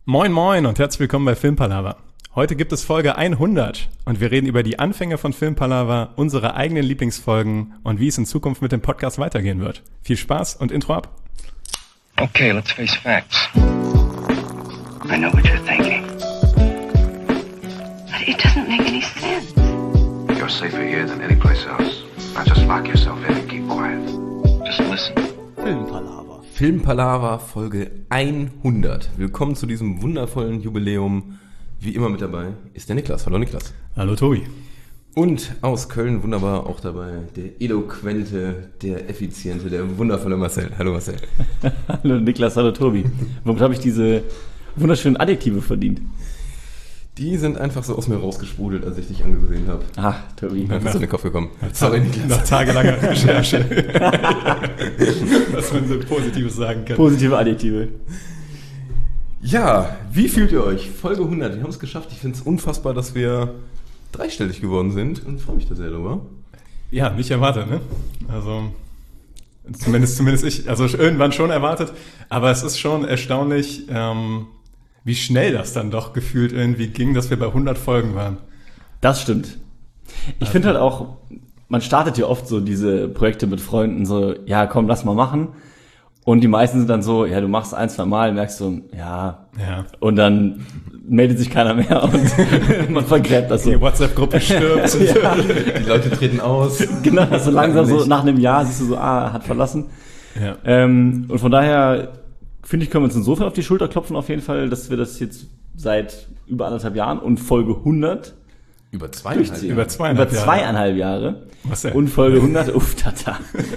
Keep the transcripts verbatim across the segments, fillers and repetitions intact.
Moin moin und herzlich willkommen bei Filmpalava. Heute gibt es Folge hundert und wir reden über die Anfänge von Filmpalava, unsere eigenen Lieblingsfolgen und wie es in Zukunft mit dem Podcast weitergehen wird. Viel Spaß und Intro ab. Okay, let's face facts. I know what you're thinking. But it doesn't make any sense. You're safer here than any place else. Now just lock yourself in and keep quiet. Just listen. Filmpalava. Filmpalava Folge hundert. Willkommen zu diesem wundervollen Jubiläum. Wie immer mit dabei ist der Niklas. Hallo Niklas. Hallo Tobi. Und aus Köln wunderbar auch dabei der eloquente, der effiziente, der wundervolle Marcel. Hallo Marcel. Hallo Niklas, hallo Tobi. Womit habe ich diese wunderschönen Adjektive verdient? Die sind einfach so aus mir rausgesprudelt, als ich dich angesehen habe. Ah, Tobi. Dann bist du in den Kopf gekommen. Sorry, Niklas. Nach tagelanger Recherche. Was man so Positives sagen kann. Positive Adjektive. Ja, wie fühlt ihr euch? Folge hundert, wir haben es geschafft. Ich finde es unfassbar, dass wir dreistellig geworden sind und freue mich da sehr drüber. Ja, nicht erwartet, ne? Also, zumindest, zumindest ich, also irgendwann schon erwartet, aber es ist schon erstaunlich, ähm, wie schnell das dann doch gefühlt irgendwie ging, dass wir bei hundert Folgen waren. Das stimmt. Ich finde halt auch, man startet ja oft so diese Projekte mit Freunden, so, ja komm, lass mal machen. Und die meisten sind dann so, ja, du machst ein, zwei Mal, merkst du, ja, ja. Und dann meldet sich keiner mehr und man vergräbt das so. Die WhatsApp-Gruppe stirbt. Ja. Die Leute treten aus. Genau, so langsam so nach einem Jahr siehst du so, ah, hat verlassen. Ja. Ähm, und von daher, finde ich, können wir uns insofern auf die Schulter klopfen auf jeden Fall, dass wir das jetzt seit über anderthalb Jahren und Folge hundert Über zweieinhalb durchziehen. Über zweieinhalb Über Jahre. zweieinhalb Jahre. Was denn? Und Folge hundert, uff, tata.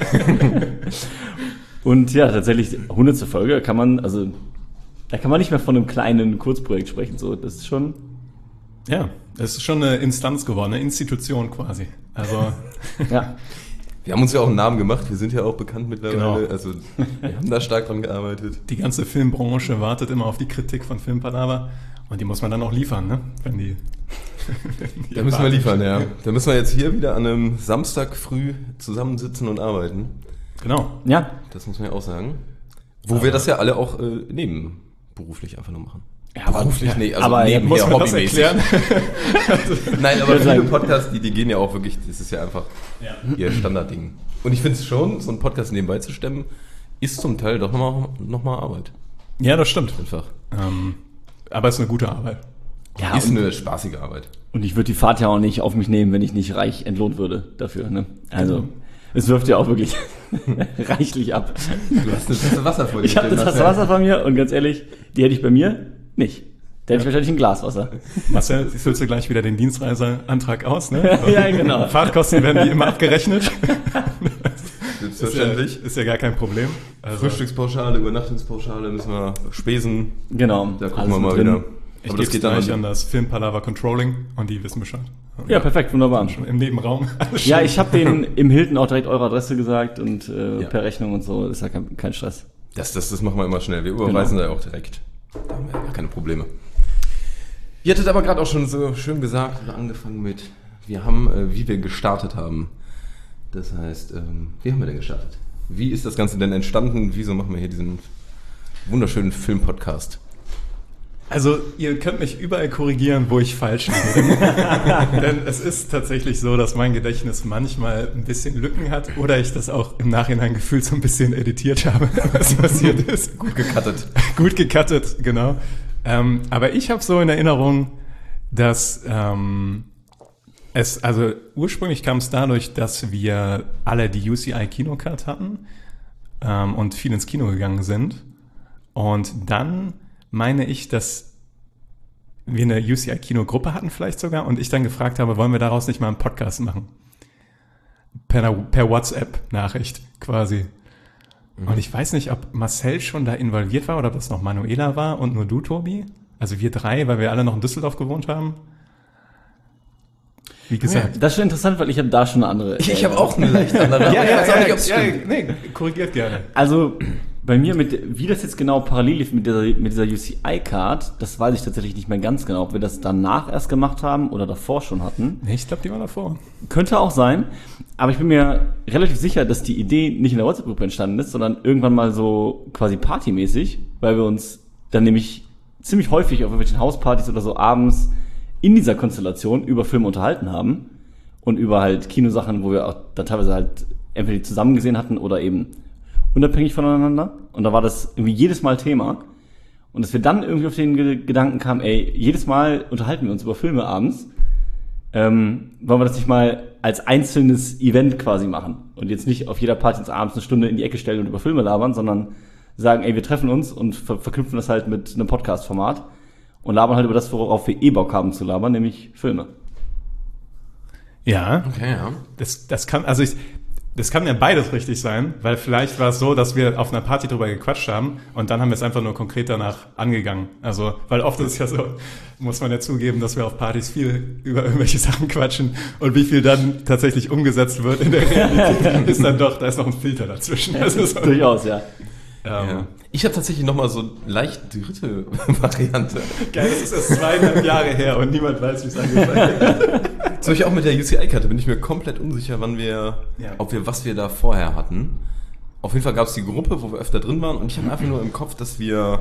Und ja, tatsächlich, hundertste Folge kann man, also, da kann man nicht mehr von einem kleinen Kurzprojekt sprechen, so, das ist schon... Ja, es ist schon eine Instanz geworden, eine Institution quasi. Also, Ja. Wir haben uns ja auch einen Namen gemacht, wir sind ja auch bekannt mittlerweile, Genau. also wir haben da stark dran gearbeitet. die ganze Filmbranche wartet immer auf die Kritik von Filmpalava und die muss man dann auch liefern, ne? Wenn die, wenn die Da müssen wir erwarten. liefern, ja. Da müssen wir jetzt hier wieder an einem Samstag früh zusammensitzen und arbeiten. Genau. Ja, Das muss man ja auch sagen. Wo wir das ja alle auch äh, nebenberuflich einfach nur machen. Ja, aber- beruflich, nee, also aber nebenher, Muss man das hobbymäßig. erklären? Nein, aber würde viele sagen- Podcasts, die, die gehen ja auch wirklich, das ist ja einfach ihr Standardding. Und ich finde es schon, so einen Podcast nebenbei zu stemmen, ist zum Teil doch nochmal noch mal Arbeit. Ja, das stimmt. Einfach. Ähm, aber es ist eine gute Arbeit. ja ist und, eine spaßige Arbeit. und ich würde die Fahrt ja auch nicht auf mich nehmen, wenn ich nicht reich entlohnt würde dafür, ne? Also, es wirft ja auch wirklich reichlich ab. Du hast eine Tasse Wasser vor dir. Ich habe das Marcel. Wasser von mir und ganz ehrlich, die hätte ich bei mir nicht. Da hätte ich wahrscheinlich ein Glas Wasser. Marcel, füllst du gleich wieder den Dienstreiseantrag aus, ne? Ja, genau. Fahrtkosten werden die immer abgerechnet. Ist ja, Selbstverständlich. ist ja gar kein Problem. Also, Frühstückspauschale, Übernachtungspauschale müssen wir Spesen. Genau. Da gucken alles wir mal drin. wieder. ich Aber das gebe geht dann gleich an- an das Filmpalava Controlling und die wissen Bescheid. Ja, perfekt, wunderbar. Schon im Nebenraum. Ja, ich habe denen im Hilton auch direkt eure Adresse gesagt und äh, Ja. per Rechnung und so, ist ja kein, kein Stress. Das, das, das machen wir immer schnell. Wir überweisen Genau. da auch direkt. Da haben wir ja gar keine Probleme. Ihr hattet aber gerade auch schon so schön gesagt oder angefangen mit, wir haben, äh, wie wir gestartet haben. Das heißt, ähm, wie haben wir denn gestartet? Wie ist das Ganze denn entstanden? Wieso machen wir hier diesen wunderschönen Film-Podcast? Also, ihr könnt mich überall korrigieren, wo ich falsch liege. Denn es ist tatsächlich so, dass mein Gedächtnis manchmal ein bisschen Lücken hat oder ich das auch im Nachhinein gefühlt so ein bisschen editiert habe, was passiert ist. Gut gecuttet. Gut gecuttet, genau. Ähm, aber ich habe so in Erinnerung, dass ähm, es, also ursprünglich kam es dadurch, dass wir alle die U C I Kinocard hatten ähm, und viel ins Kino gegangen sind. Und dann meine ich, dass wir eine U C I-Kino-Gruppe hatten vielleicht sogar und ich dann gefragt habe, wollen wir daraus nicht mal einen Podcast machen? Per, per WhatsApp-Nachricht quasi. Mhm. Und ich weiß nicht, ob Marcel schon da involviert war oder ob das noch Manuela war und nur du, Tobi. Also wir drei, weil wir alle noch in Düsseldorf gewohnt haben. Wie gesagt. Das ist schon interessant, weil ich habe da schon eine andere. Ich, ich habe auch eine leicht andere. Ja, aber ja, ich weiß auch ja, nicht, ob's ja, stimmt. nee, korrigiert gerne. Also bei mir, mit wie das jetzt genau parallel lief mit dieser, mit dieser U C I-Card, das weiß ich tatsächlich nicht mehr ganz genau, ob wir das danach erst gemacht haben oder davor schon hatten. Nee, ich glaube, die war davor. Könnte auch sein, aber ich bin mir relativ sicher, dass die Idee nicht in der WhatsApp-Gruppe entstanden ist, sondern irgendwann mal so quasi partymäßig, weil wir uns dann nämlich ziemlich häufig auf irgendwelchen Hauspartys oder so abends in dieser Konstellation über Filme unterhalten haben und über halt Kinosachen, wo wir auch dann teilweise halt entweder zusammen gesehen hatten oder eben unabhängig voneinander. Und da war das irgendwie jedes Mal Thema. Und dass wir dann irgendwie auf den Ge- Gedanken kamen, ey, jedes Mal unterhalten wir uns über Filme abends. Ähm, wollen wir das nicht mal als einzelnes Event quasi machen und jetzt nicht auf jeder Party uns abends eine Stunde in die Ecke stellen und über Filme labern, sondern sagen, ey, wir treffen uns und ver- verknüpfen das halt mit einem Podcast-Format und labern halt über das, worauf wir eh Bock haben zu labern, nämlich Filme. Ja. Okay, ja. Das, das kann, also ich, das kann ja beides richtig sein, weil vielleicht war es so, dass wir auf einer Party drüber gequatscht haben und dann haben wir es einfach nur konkret danach angegangen. Also, weil oft ist es ja so, muss man ja zugeben, dass wir auf Partys viel über irgendwelche Sachen quatschen und wie viel dann tatsächlich umgesetzt wird in der Realität, ist dann doch, da ist noch ein Filter dazwischen. Also so, Durchaus, ja. ähm, Ja. Ich habe tatsächlich nochmal so leicht dritte Variante. Geil, das ist erst zweieinhalb Jahre her und niemand weiß, wie es angefangen hat. Zum Beispiel auch mit der U C I-Karte bin ich mir komplett unsicher, wann wir, Ja. ob wir, was wir da vorher hatten. Auf jeden Fall gab es die Gruppe, wo wir öfter drin waren und ich habe einfach nur im Kopf, dass wir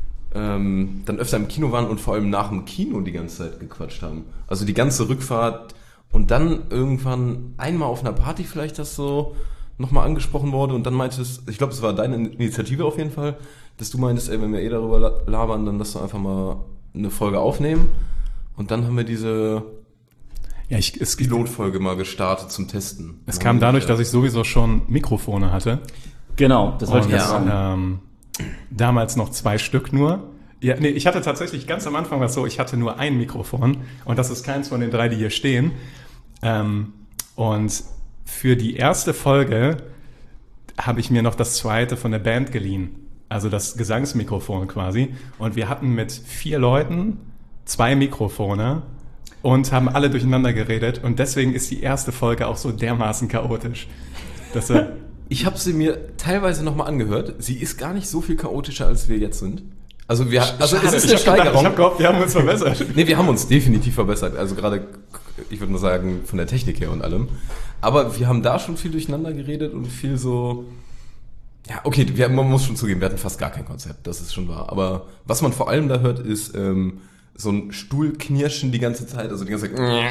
ähm, dann öfter im Kino waren und vor allem nach dem Kino die ganze Zeit gequatscht haben. Also die ganze Rückfahrt und dann irgendwann einmal auf einer Party vielleicht das so nochmal angesprochen wurde und dann meintest, ich glaube, es war deine Initiative auf jeden Fall, dass du meintest, ey, wenn wir eh darüber labern, dann lass doch einfach mal eine Folge aufnehmen. Und dann haben wir diese Ja, ich, es, Pilotfolge mal gestartet zum Testen. es kam dadurch, dass ich sowieso schon Mikrofone hatte. Genau, das wollte Und, ich gerade sagen. ähm, damals noch zwei Stück nur. Ja, nee, ich hatte tatsächlich ganz am Anfang was so, ich hatte nur ein Mikrofon und das ist keins von den drei, die hier stehen. Ähm, und für die erste Folge habe ich mir noch das zweite von der Band geliehen. Also das Gesangsmikrofon quasi. Und wir hatten mit vier Leuten zwei Mikrofone und haben alle durcheinander geredet. Und deswegen ist die erste Folge auch so dermaßen chaotisch. Dass, äh, Ich habe sie mir teilweise nochmal angehört. Sie ist gar nicht so viel chaotischer, als wir jetzt sind. Also wir, also es ist ich eine hab gedacht, Steigerung. ich habe gehofft, wir haben uns verbessert. Nee, wir haben uns definitiv verbessert. Also gerade, ich würde mal sagen, von der Technik her und allem. Aber wir haben da schon viel durcheinander geredet und viel so... Ja, okay, wir, man muss schon zugeben, wir hatten fast gar kein Konzept, das ist schon wahr. Aber was man vor allem da hört, ist ähm, so ein Stuhlknirschen die ganze Zeit, also die ganze Zeit...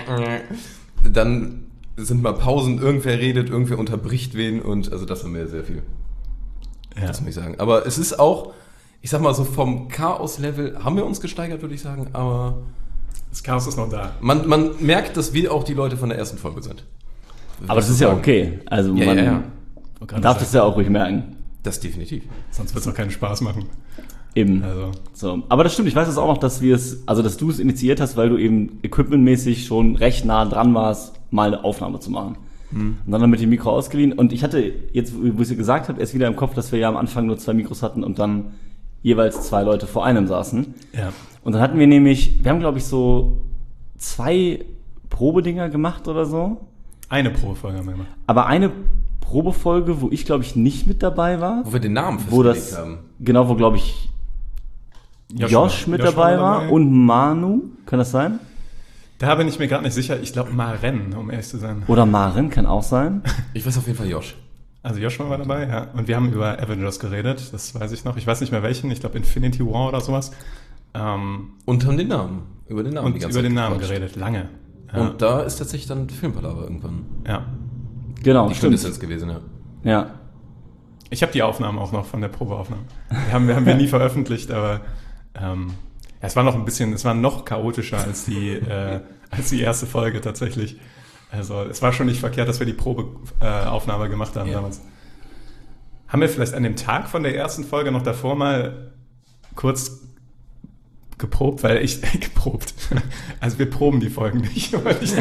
Dann sind mal Pausen, irgendwer redet, irgendwer unterbricht wen und also das haben wir sehr viel. Ja. Das muss ich sagen. Aber es ist auch, ich sag mal so vom Chaos-Level haben wir uns gesteigert, würde ich sagen, aber Das Chaos ist noch da. man, man merkt, dass wir auch die Leute von der ersten Folge sind. Aber das ist ja okay. Also Ja, man ja, ja. man darf das ja auch ruhig merken. Das definitiv. Sonst wird es auch keinen Spaß machen. Eben. Also. So. Aber das stimmt, ich weiß es auch noch, dass wir es, also dass du es initiiert hast, weil du eben equipmentmäßig schon recht nah dran warst, mal eine Aufnahme zu machen. Hm. Und dann haben wir die Mikro ausgeliehen. Und ich hatte jetzt, wo ich es gesagt habe, erst wieder im Kopf, dass wir ja am Anfang nur zwei Mikros hatten und dann jeweils zwei Leute vor einem saßen. Ja. Und dann hatten wir nämlich, wir haben glaube ich so zwei Probedinger gemacht oder so. Eine Pro-Folge haben wir gemacht. Aber eine Probefolge, wo ich glaube ich nicht mit dabei war. Wo wir den Namen Wo festgelegt das, haben. genau, wo glaube ich Josh, Josh mit Josh dabei war war dabei. und Manu, kann das sein? Da bin ich mir gerade nicht sicher. Ich glaube Maren, um ehrlich zu sein. Oder Maren, kann auch sein. Ich weiß auf jeden Fall Josh. Also Joshua war dabei, ja. Und wir haben über Avengers geredet, das weiß ich noch. Ich weiß nicht mehr welchen, ich glaube Infinity War oder sowas. Ähm, Und haben den Namen. Über den Namen und die ganze über den Zeit Namen gequatscht. geredet, lange. Ja. Und da ist tatsächlich dann Filmpalava irgendwann. ja. Genau, Die stimmt. Quintessenz gewesen, ja. Ja. Ich habe die Aufnahmen auch noch von der Probeaufnahme. Die haben wir, haben wir nie veröffentlicht, aber ähm, ja, es war noch ein bisschen, es war noch chaotischer als die, äh, als die erste Folge tatsächlich. Also es war schon nicht verkehrt, dass wir die Probeaufnahme äh, Aufnahme gemacht haben Ja. damals. Haben wir vielleicht an dem Tag von der ersten Folge noch davor mal kurz geprobt, weil ich geprobt. Also wir proben die Folgen nicht. weil ich-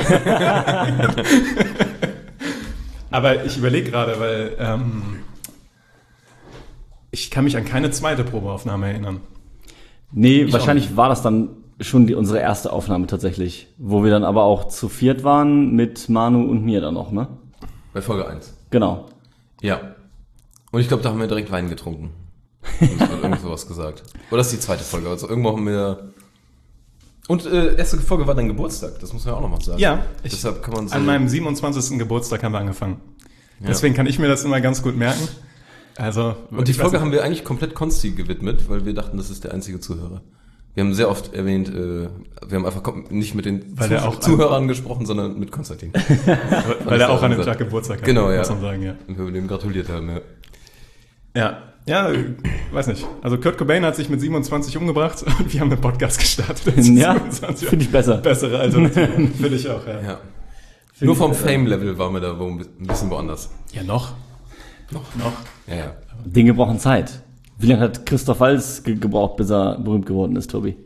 Aber ich überlege gerade, weil ähm, ich kann mich an keine zweite Probeaufnahme erinnern. Nee, Ich wahrscheinlich war das dann schon die, unsere erste Aufnahme tatsächlich. Wo wir dann aber auch zu viert waren mit Manu und mir dann noch, ne? Bei Folge eins. Genau. Ja. Und ich glaube, da haben wir direkt Wein getrunken. Und hat irgend sowas gesagt. Oder das ist die zweite Folge. Also irgendwo haben wir... Und äh, erste Folge war dein Geburtstag. Das muss man ja auch noch mal sagen. Ja, ich, Deshalb kann man so... an meinem siebenundzwanzigsten Geburtstag haben wir angefangen. Ja. Deswegen kann ich mir das immer ganz gut merken. Also Und die ich weiß Folge nicht. haben wir eigentlich komplett Konsti gewidmet, weil wir dachten, das ist der einzige Zuhörer. Wir haben sehr oft erwähnt, äh, wir haben einfach kom- nicht mit den Weil Zuh- der auch Zuhörern gesprochen, sondern mit Konstantin. Weil er auch an dem gesagt. Tag Geburtstag hat. Genau, ja. Muss man sagen, ja. Und wir dem gratuliert haben, ja. Ja, ja, äh, weiß nicht. Also Kurt Cobain hat sich mit siebenundzwanzig umgebracht und wir haben einen Podcast gestartet. Ja, siebenundzwanzig. finde ich besser. Bessere Alternative. Finde ich auch, ja. ja. Find Nur ich vom besser. Fame-Level waren wir da wo ein bisschen woanders. Ja, noch. Noch. Noch. Ja, ja. Dinge brauchen Zeit. Wie lange hat Christoph Waltz ge- gebraucht, bis er berühmt geworden ist, Tobi?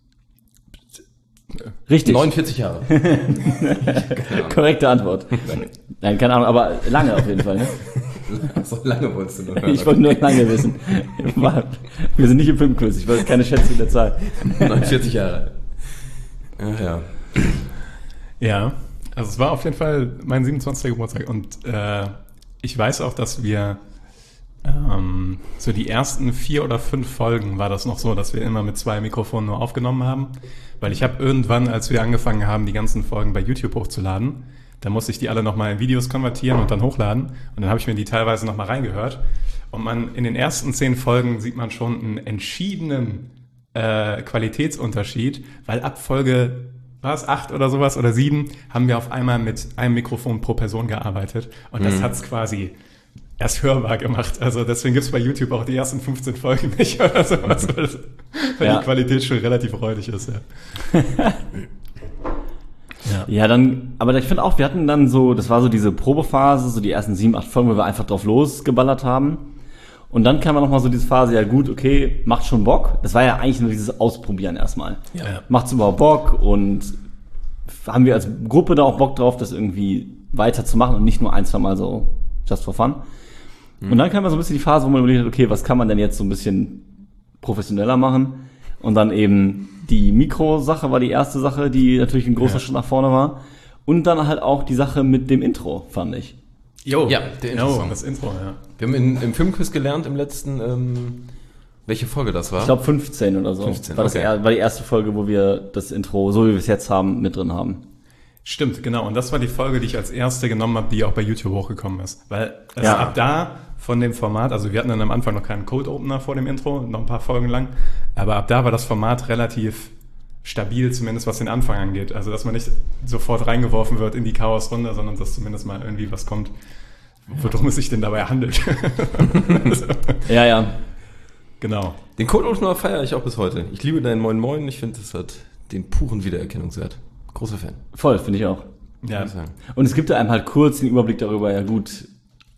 Richtig. neunundvierzig Jahre. Korrekte Antwort. Nein, keine Ahnung, aber lange auf jeden Fall. Ne? So lange wolltest du nur hören. Ich wollte nur lange wissen. Wir sind nicht im Filmquiz, ich wollte keine Schätze in der Zahl. neunundvierzig Jahre. Ja, ja. Ja, also es war auf jeden Fall mein siebenundzwanzigster Geburtstag und äh, ich weiß auch, dass wir ähm, so die ersten vier oder fünf Folgen war das noch so, dass wir immer mit zwei Mikrofonen nur aufgenommen haben, weil ich habe irgendwann, als wir angefangen haben, die ganzen Folgen bei YouTube hochzuladen, da musste ich die alle nochmal in Videos konvertieren und dann hochladen und dann habe ich mir die teilweise nochmal reingehört und man in den ersten zehn Folgen sieht man schon einen entschiedenen äh, Qualitätsunterschied, weil ab Folge war es acht oder sowas oder sieben, haben wir auf einmal mit einem Mikrofon pro Person gearbeitet und das Mhm. hat's quasi erst hörbar gemacht. Also deswegen gibt's bei YouTube auch die ersten fünfzehn Folgen nicht oder sowas, weil, das, weil Ja. die Qualität schon relativ räudig ist. Ja, ja. Ja, dann, aber ich finde auch, wir hatten dann so, das war so diese Probephase, so die ersten sieben, acht Folgen, wo wir einfach drauf losgeballert haben. Und dann kam dann nochmal so diese Phase, ja gut, okay, macht schon Bock. Das war ja eigentlich nur dieses Ausprobieren erstmal. Ja. Macht's überhaupt Bock und haben wir als Gruppe da auch Bock drauf, das irgendwie weiterzumachen und nicht nur ein, zwei Mal so just for fun. Mhm. Und dann kam ja so ein bisschen die Phase, wo man überlegt hat, okay, was kann man denn jetzt so ein bisschen professioneller machen? Und dann eben die Mikrosache war die erste Sache, die natürlich ein großer Ja. Schritt nach vorne war. Und dann halt auch die Sache mit dem Intro, fand ich. Jo, Ja, der jo, Intro-Song. das Intro, ja. Wir haben in, im Filmquiz gelernt im letzten, ähm, welche Folge das war. Ich glaube fünfzehn oder so. fünfzehn, war, das okay. er, war die erste Folge, wo wir das Intro, so wie wir es jetzt haben, mit drin haben. Stimmt, genau. Und das war die Folge, die ich als erste genommen habe, die auch bei YouTube hochgekommen ist. Weil es Ja. ab da von dem Format, also wir hatten dann am Anfang noch keinen Cold Opener vor dem Intro, noch ein paar Folgen lang, aber ab da war das Format relativ stabil, zumindest was den Anfang angeht. Also dass man nicht sofort reingeworfen wird in die Chaosrunde, sondern dass zumindest mal irgendwie was kommt, worum es sich denn dabei handelt. Also, Ja, ja. genau. Den Code Opener feiere ich auch bis heute. Ich liebe deinen Moin Moin. Ich finde, das hat den puren Wiedererkennungswert. Großer Fan. Voll, finde ich auch. Ja, muss ich sagen. Und es gibt ja einem halt kurz den Überblick darüber, ja gut,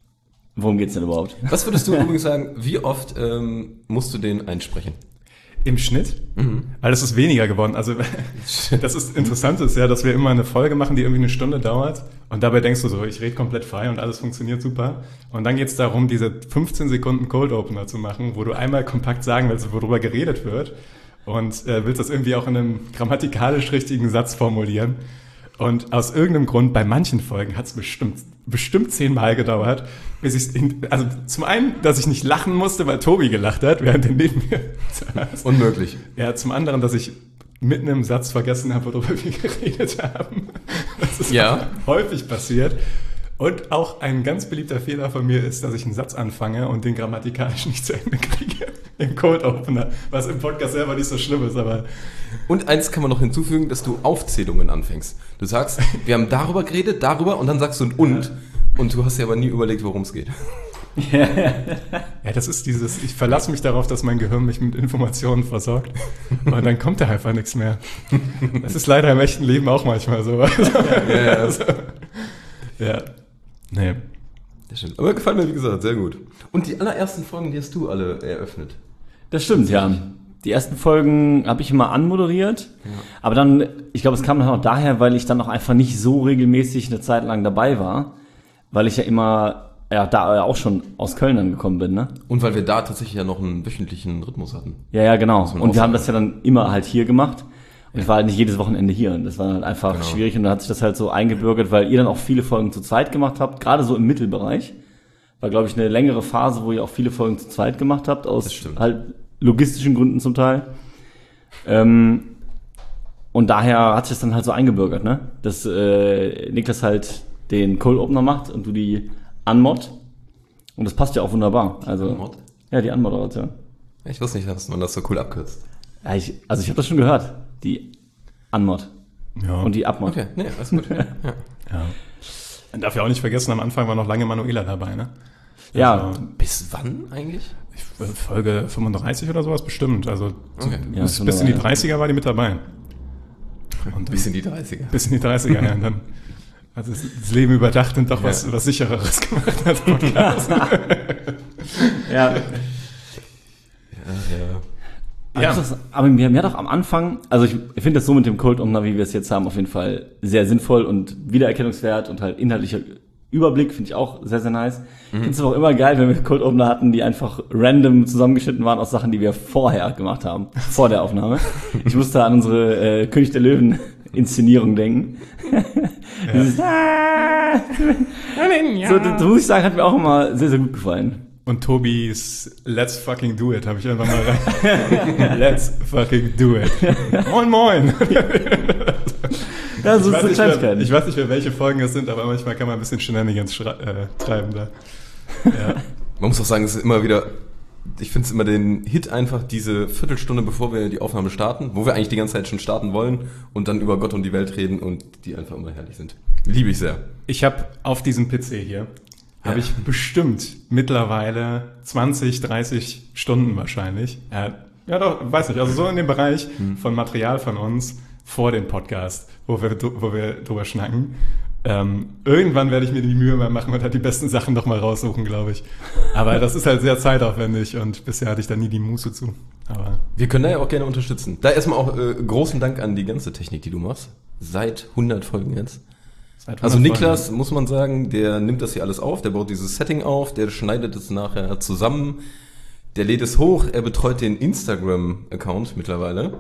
worum geht's denn überhaupt? Was würdest du übrigens sagen, wie oft ähm, musst du den einsprechen? im Schnitt, weil es ist weniger geworden. Also das ist Interessante ist ja, dass wir immer eine Folge machen, die irgendwie eine Stunde dauert und dabei denkst du so, ich rede komplett frei und alles funktioniert super. Und dann geht es darum, diese fünfzehn Sekunden Cold Opener zu machen, wo du einmal kompakt sagen willst, worüber geredet wird und äh, willst das irgendwie auch in einem grammatikalisch richtigen Satz formulieren. Und aus irgendeinem Grund, bei manchen Folgen hat es bestimmt, bestimmt zehnmal gedauert, bis ich also zum einen, dass ich nicht lachen musste, weil Tobi gelacht hat, während er neben mir saß. Unmöglich. Ja, zum anderen, dass ich mitten im Satz vergessen habe, worüber wir geredet haben. Das ist Ja. häufig passiert. Und auch ein ganz beliebter Fehler von mir ist, dass ich einen Satz anfange und den grammatikalisch nicht zu Ende kriege im Cold Opener, was im Podcast selber nicht so schlimm ist, aber Und eins kann man noch hinzufügen, dass du Aufzählungen anfängst. Du sagst, wir haben darüber geredet, darüber, und dann sagst du ein Und. Und du hast dir aber nie überlegt, worum es geht. ja, das ist dieses, ich verlasse mich darauf, dass mein Gehirn mich mit Informationen versorgt und dann kommt da einfach nichts mehr. Das ist leider im echten Leben auch manchmal so. Also, Ja, ja. also, ja. Nee. Das stimmt. Aber gefallen mir, wie gesagt, sehr gut. Und die allerersten Folgen, die hast du alle eröffnet. Das stimmt, ja. Die ersten Folgen habe ich immer anmoderiert, ja. Aber dann, ich glaube, es kam dann auch daher, weil ich dann auch einfach nicht so regelmäßig eine Zeit lang dabei war, weil ich ja immer, ja, da auch schon aus Köln angekommen bin, ne? Und weil wir da tatsächlich ja noch einen wöchentlichen Rhythmus hatten. Ja, ja, genau. man Und auch wir haben sagen. das ja dann immer halt hier gemacht. Und ich war halt nicht jedes Wochenende hier. Und das war halt einfach Genau. schwierig. Und dann hat sich das halt so eingebürgert, weil ihr dann auch viele Folgen zu zweit gemacht habt, gerade so im Mittelbereich. War, glaube ich, eine längere Phase, wo ihr auch viele Folgen zu zweit gemacht habt, Das aus stimmt. halt logistischen Gründen zum Teil. Ähm, und daher hat sich das dann halt so eingebürgert, ne? Dass äh, Niklas halt den Cold Opener macht und du die Unmod. Und das passt ja auch wunderbar. Also, Unmod? ja, die Unmoderation. Ich wusste nicht, dass man das so cool abkürzt. Ja, ich, also ich habe das schon gehört, die Unmod Ja. und die Upmod. Okay, nee, alles gut. ja. Ja. Man darf ja auch nicht vergessen, am Anfang war noch lange Manuela dabei, ne? Ja, Also, Bis wann eigentlich? ich, Folge fünfunddreißig oder sowas bestimmt. Also Okay. Ja, bis, schon bis in die dabei. dreißiger war die mit dabei. Und dann, Bis in die dreißiger. bis in die dreißiger, ja. Und dann hat das, das Leben überdacht und doch was, Ja. was Sichereres gemacht als Podcast. ja. Ja, ja. Aber, Ja. ich muss das- aber mir, mir hat auch am Anfang, also ich, ich finde das so mit dem Cold Opener, wie wir es jetzt haben, auf jeden Fall sehr sinnvoll und Wiedererkennungswert und halt inhaltlicher Überblick finde ich auch sehr, sehr nice. Ich finde es aber auch immer geil, wenn wir Cold Opener hatten, die einfach random zusammengeschnitten waren aus Sachen, die wir vorher gemacht haben, vor der Aufnahme. Ich musste an unsere äh, König der Löwen Inszenierung denken. Dieses, ah, so, das, das muss ich sagen, hat mir auch immer sehr, sehr gut gefallen. Und Tobis Let's fucking do it habe ich einfach mal rein. Let's fucking do it. Moin, moin. Ja, so Ich weiß, so nicht mehr, Kleinigkeiten. ich weiß nicht mehr, welche Folgen es sind, aber manchmal kann man ein bisschen Shenanigans schra- äh, treiben da. Ja. Man muss auch sagen, es ist immer wieder, ich finde es immer den Hit einfach, diese Viertelstunde, bevor wir die Aufnahme starten, wo wir eigentlich die ganze Zeit schon starten wollen und dann über Gott und die Welt reden und die einfach immer herrlich sind. Liebe ich sehr. Ich habe auf diesem P C hier, Ja. habe ich bestimmt mittlerweile zwanzig, dreißig Stunden wahrscheinlich. Ja, ja doch, weiß nicht, also so in dem Bereich von Material von uns vor dem Podcast, wo wir, wo wir drüber schnacken. Ähm, irgendwann werde ich mir die Mühe mal machen und halt die besten Sachen doch mal raussuchen, glaube ich. Aber das ist halt sehr zeitaufwendig und bisher hatte ich da nie die Muße zu. Aber Wir können da ja auch gerne unterstützen. Da erstmal auch äh, großen Dank an die ganze Technik, die du machst. Seit hundert Folgen jetzt. seit Also hundert Niklas, Folgen. muss man sagen, der nimmt das hier alles auf, der baut dieses Setting auf, der schneidet es nachher zusammen, der lädt es hoch, er betreut den Instagram-Account mittlerweile.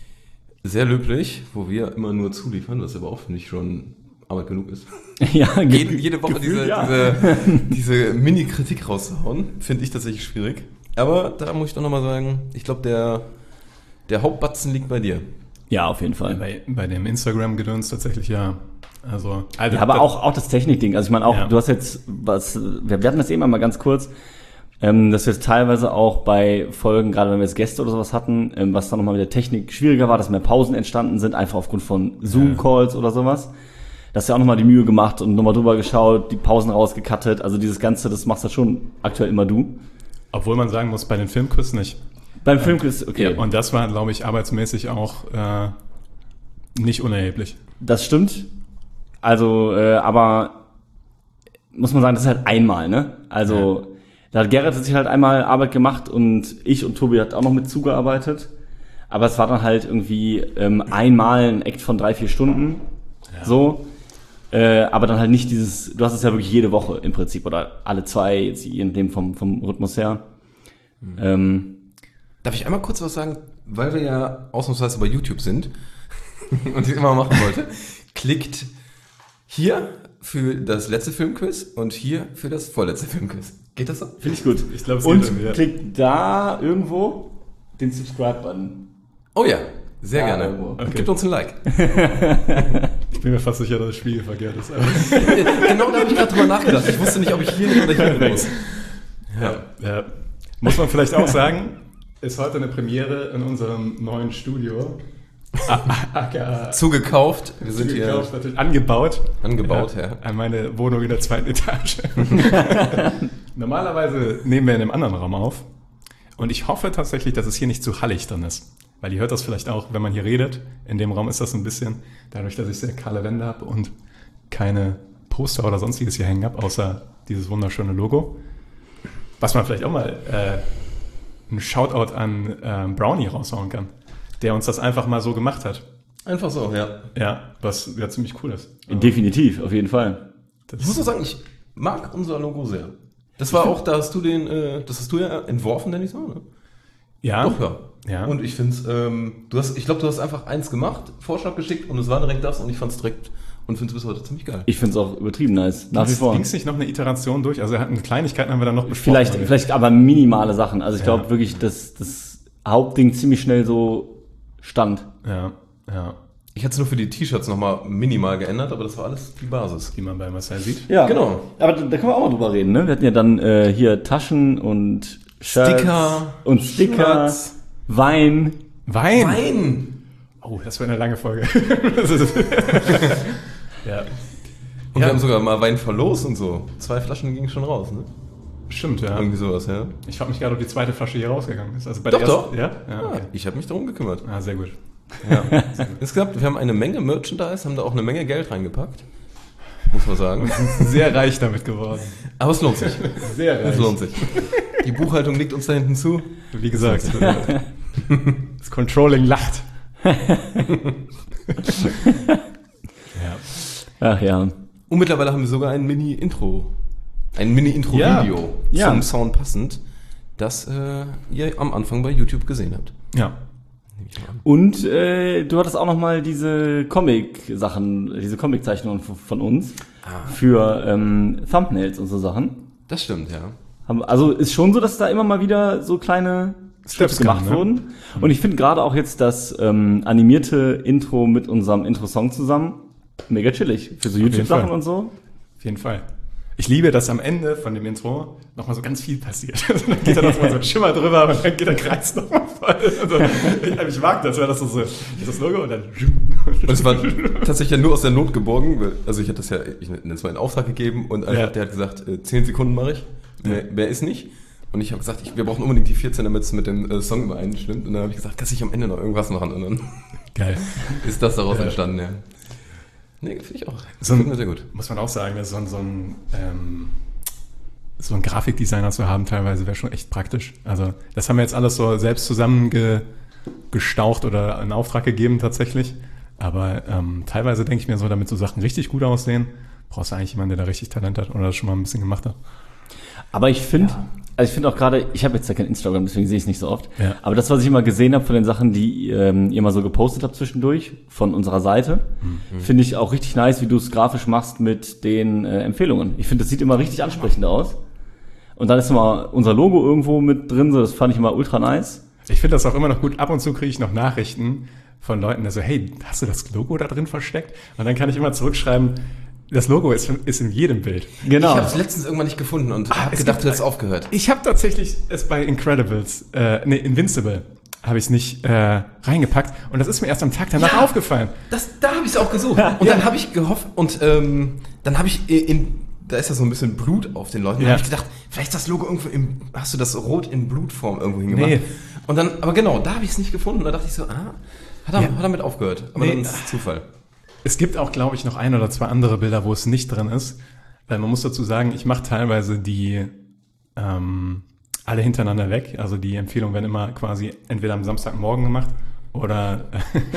Sehr löblich, wo wir immer nur zuliefern, was aber auch, finde ich, schon Arbeit genug ist. Ja, Jede, jede Woche gefühlt, diese, ja. diese, diese Mini-Kritik rauszuhauen, finde ich tatsächlich schwierig. Aber da muss ich doch nochmal sagen, ich glaube, der, der Hauptbatzen liegt bei dir. Ja, auf jeden Fall. bei, bei dem Instagram-Gedöns tatsächlich ja. Also, also Ja, aber das- auch, auch das Technikding. Also ich meine auch, Ja. du hast jetzt was, wir wir hatten das eben einmal ganz kurz, ähm, dass wir es teilweise auch bei Folgen, gerade wenn wir jetzt Gäste oder sowas hatten, ähm, was dann nochmal mit der Technik schwieriger war, dass mehr Pausen entstanden sind, einfach aufgrund von Zoom-Calls oder sowas. Da hast du ja auch nochmal die Mühe gemacht und nochmal drüber geschaut, die Pausen rausgecuttet. Also dieses Ganze, das machst du schon aktuell immer du. Obwohl man sagen muss, bei den Filmquiz nicht. Beim Filmquiz, okay, Und das war, glaube ich, arbeitsmäßig auch äh, nicht unerheblich. das stimmt. Also, äh, aber muss man sagen, das ist halt einmal, ne? Also, da hat Gerrit sich halt einmal Arbeit gemacht und ich und Tobi hat auch noch mit zugearbeitet. Aber es war dann halt irgendwie ähm, einmal ein Act von drei, vier Stunden. So. Äh, aber dann halt nicht dieses, du hast es ja wirklich jede Woche im Prinzip oder alle zwei, jetzt je nachdem vom, vom Rhythmus her. Mhm. Ähm, Darf ich einmal kurz was sagen? Weil wir ja ausnahmsweise bei YouTube sind und ich es immer machen wollte. Klickt hier für das letzte Filmquiz und hier für das vorletzte Filmquiz. Geht das so? Finde ich gut. Ich glaube, es Und geht irgendwie, ja. klickt da irgendwo den Subscribe-Button. Oh ja, sehr Ja, gerne. irgendwo. Und Okay. Gebt uns ein Like. Ich bin mir fast sicher, dass das Spiel verkehrt ist. Aber Genau da habe ich gerade drüber nachgedacht. Ich wusste nicht, ob ich hier hin oder hier hin muss. ja. Ja. Muss man vielleicht auch sagen, ist heute eine Premiere in unserem neuen Studio. A K A Zugekauft. Wir sind hier Zugekauft, natürlich angebaut. angebaut, ja. An meine Wohnung in der zweiten Etage. Normalerweise nehmen wir in einem anderen Raum auf. Und ich hoffe tatsächlich, dass es hier nicht zu hallig drin ist. Weil ihr hört das vielleicht auch, wenn man hier redet. In dem Raum ist das ein bisschen, dadurch, dass ich sehr kahle Wände habe und keine Poster oder sonstiges hier hängen habe, außer dieses wunderschöne Logo. Was man vielleicht auch mal äh, einen Shoutout an äh, Brownie raushauen kann, der uns das einfach mal so gemacht hat. Einfach so, ja. Ja, was ja ziemlich cool ist. Definitiv, auf jeden Fall. Das Ich muss auch sagen, ich mag unser Logo sehr. Das war auch, da hast du den, äh, das hast du ja entworfen, Dennis, so, ne? ja, Doch, ja. Ja. Und ich finde es, ähm, du hast, ich glaube, du hast einfach eins gemacht, Vorschlag geschickt und es war direkt das und ich fand es direkt und finde es bis heute ziemlich geil. Ich finde es auch übertrieben nice, nach wie vor. Ging es nicht noch eine Iteration durch? Also hatten Kleinigkeiten haben wir dann noch besprochen. Vielleicht, vielleicht aber minimale Sachen. Also ich Ja. glaube wirklich, dass das Hauptding ziemlich schnell so stand. Ja, ja, Ich hätte es nur für die T-Shirts nochmal minimal geändert, aber das war alles die Basis. wie man bei Marcel sieht. Ja, Genau. Aber da, da können wir auch mal drüber reden, ne? Wir hatten ja dann äh, hier Taschen und Shirts Sticker, und Sticker, Shirts. Wein, Wein! Wein! Oh, das wäre eine lange Folge. Das ist- ja. Und Ja. wir haben sogar mal Wein verlost und so. Zwei Flaschen gingen schon raus, ne? Stimmt, ja. Irgendwie sowas, ja. Ich frage mich gerade, ob die zweite Flasche hier rausgegangen ist. Also bei Doch, der ersten, doch. Ja? Ja, Ah, okay. ich habe mich darum gekümmert. Ah, sehr gut. Ja. Insgesamt, wir haben eine Menge Merchandise, haben da auch eine Menge Geld reingepackt. Muss man sagen. Sehr reich damit geworden. Aber es lohnt sich. Sehr reich. Es lohnt sich. Die Buchhaltung liegt uns da hinten zu. Wie gesagt. Das Controlling lacht. Ja. Ach ja. Und mittlerweile haben wir sogar ein Mini-Intro. Ein Mini-Intro-Video Ja. zum Sound passend, das äh, ihr am Anfang bei YouTube gesehen habt. Ja. Und äh, du hattest auch noch mal diese Comic-Sachen, diese Comic-Zeichnungen f- von uns für ähm, Thumbnails und so Sachen. Das stimmt, ja. Haben, also ist schon so, dass da immer mal wieder so kleine Steps Steps gemacht kommen, ne? wurden. Und ich finde gerade auch jetzt das ähm, animierte Intro mit unserem Intro-Song zusammen mega chillig. Für so jeden YouTube-Sachen Fall. und so. Auf jeden Fall. Ich liebe, dass am Ende von dem Intro nochmal so ganz viel passiert. Also dann geht da noch mal so ein Schimmer drüber und dann geht der Kreis nochmal voll. Also, ich, ich mag das, weil das so, so das Logo und dann... Und es war tatsächlich ja nur aus der Not geborgen. weil- Also ich hatte das ja, ich nenne es mal in Auftrag gegeben und einfach, Ja. der hat gesagt, äh, zehn Sekunden mache ich, mehr, mehr ist nicht. Und ich habe gesagt, ich, wir brauchen unbedingt die vierzehn, damit es mit dem äh, Song übereinstimmt. Und dann habe ich gesagt, kann ich am Ende noch irgendwas machen? Und dann Geil. ist das daraus Ja. entstanden, ja. Nee, finde ich auch. So ein- Gefällt mir sehr gut. Muss man auch sagen, dass so ein, so ein, ähm, so ein Grafikdesigner zu haben teilweise wäre schon echt praktisch. Also das haben wir jetzt alles so selbst zusammengestaucht oder in Auftrag gegeben tatsächlich. Aber ähm, teilweise denke ich mir so, damit so Sachen richtig gut aussehen, brauchst du eigentlich jemanden, der da richtig Talent hat oder das schon mal ein bisschen gemacht hat. Aber ich finde, also ich finde auch gerade, ich habe jetzt ja kein Instagram, deswegen sehe ich es nicht so oft. Ja. Aber das, was ich immer gesehen habe von den Sachen, die ähm, ihr mal so gepostet habt zwischendurch von unserer Seite, Mhm. finde ich auch richtig nice, wie du es grafisch machst mit den äh, Empfehlungen. Ich finde, das sieht immer richtig ansprechend aus. Und dann ist immer unser Logo irgendwo mit drin, so das fand ich immer ultra nice. Ich finde das auch immer noch gut. Ab und zu kriege ich noch Nachrichten von Leuten, die so, hey, hast du das Logo da drin versteckt? Und dann kann ich immer zurückschreiben, das Logo ist, ist in jedem Bild. Genau. Ich habe es letztens irgendwann nicht gefunden und Ah, habe es gedacht, gibt- du hättest aufgehört. Ich habe tatsächlich es bei Incredibles, äh, nee, Invincible, habe ich es nicht äh, reingepackt. Und das ist mir erst am Tag danach Ja. aufgefallen. Das, da habe ich es auch gesucht. Und dann habe ich gehofft und ähm, dann habe ich in, da ist ja so ein bisschen Blut auf den Leuten. Da Ja. habe ich gedacht, vielleicht ist das Logo irgendwo im, hast du das rot in Blutform irgendwo hingemacht? Nee. Und dann, aber genau, da habe ich es nicht gefunden. Da dachte ich so, ah, hat er, Ja. hat er damit aufgehört. Aber Nee. dann ist es Zufall. Es gibt auch, glaube ich, noch ein oder zwei andere Bilder, wo es nicht drin ist. Weil man muss dazu sagen, ich mache teilweise die ähm, alle hintereinander weg. Also die Empfehlungen werden immer quasi entweder am Samstagmorgen gemacht oder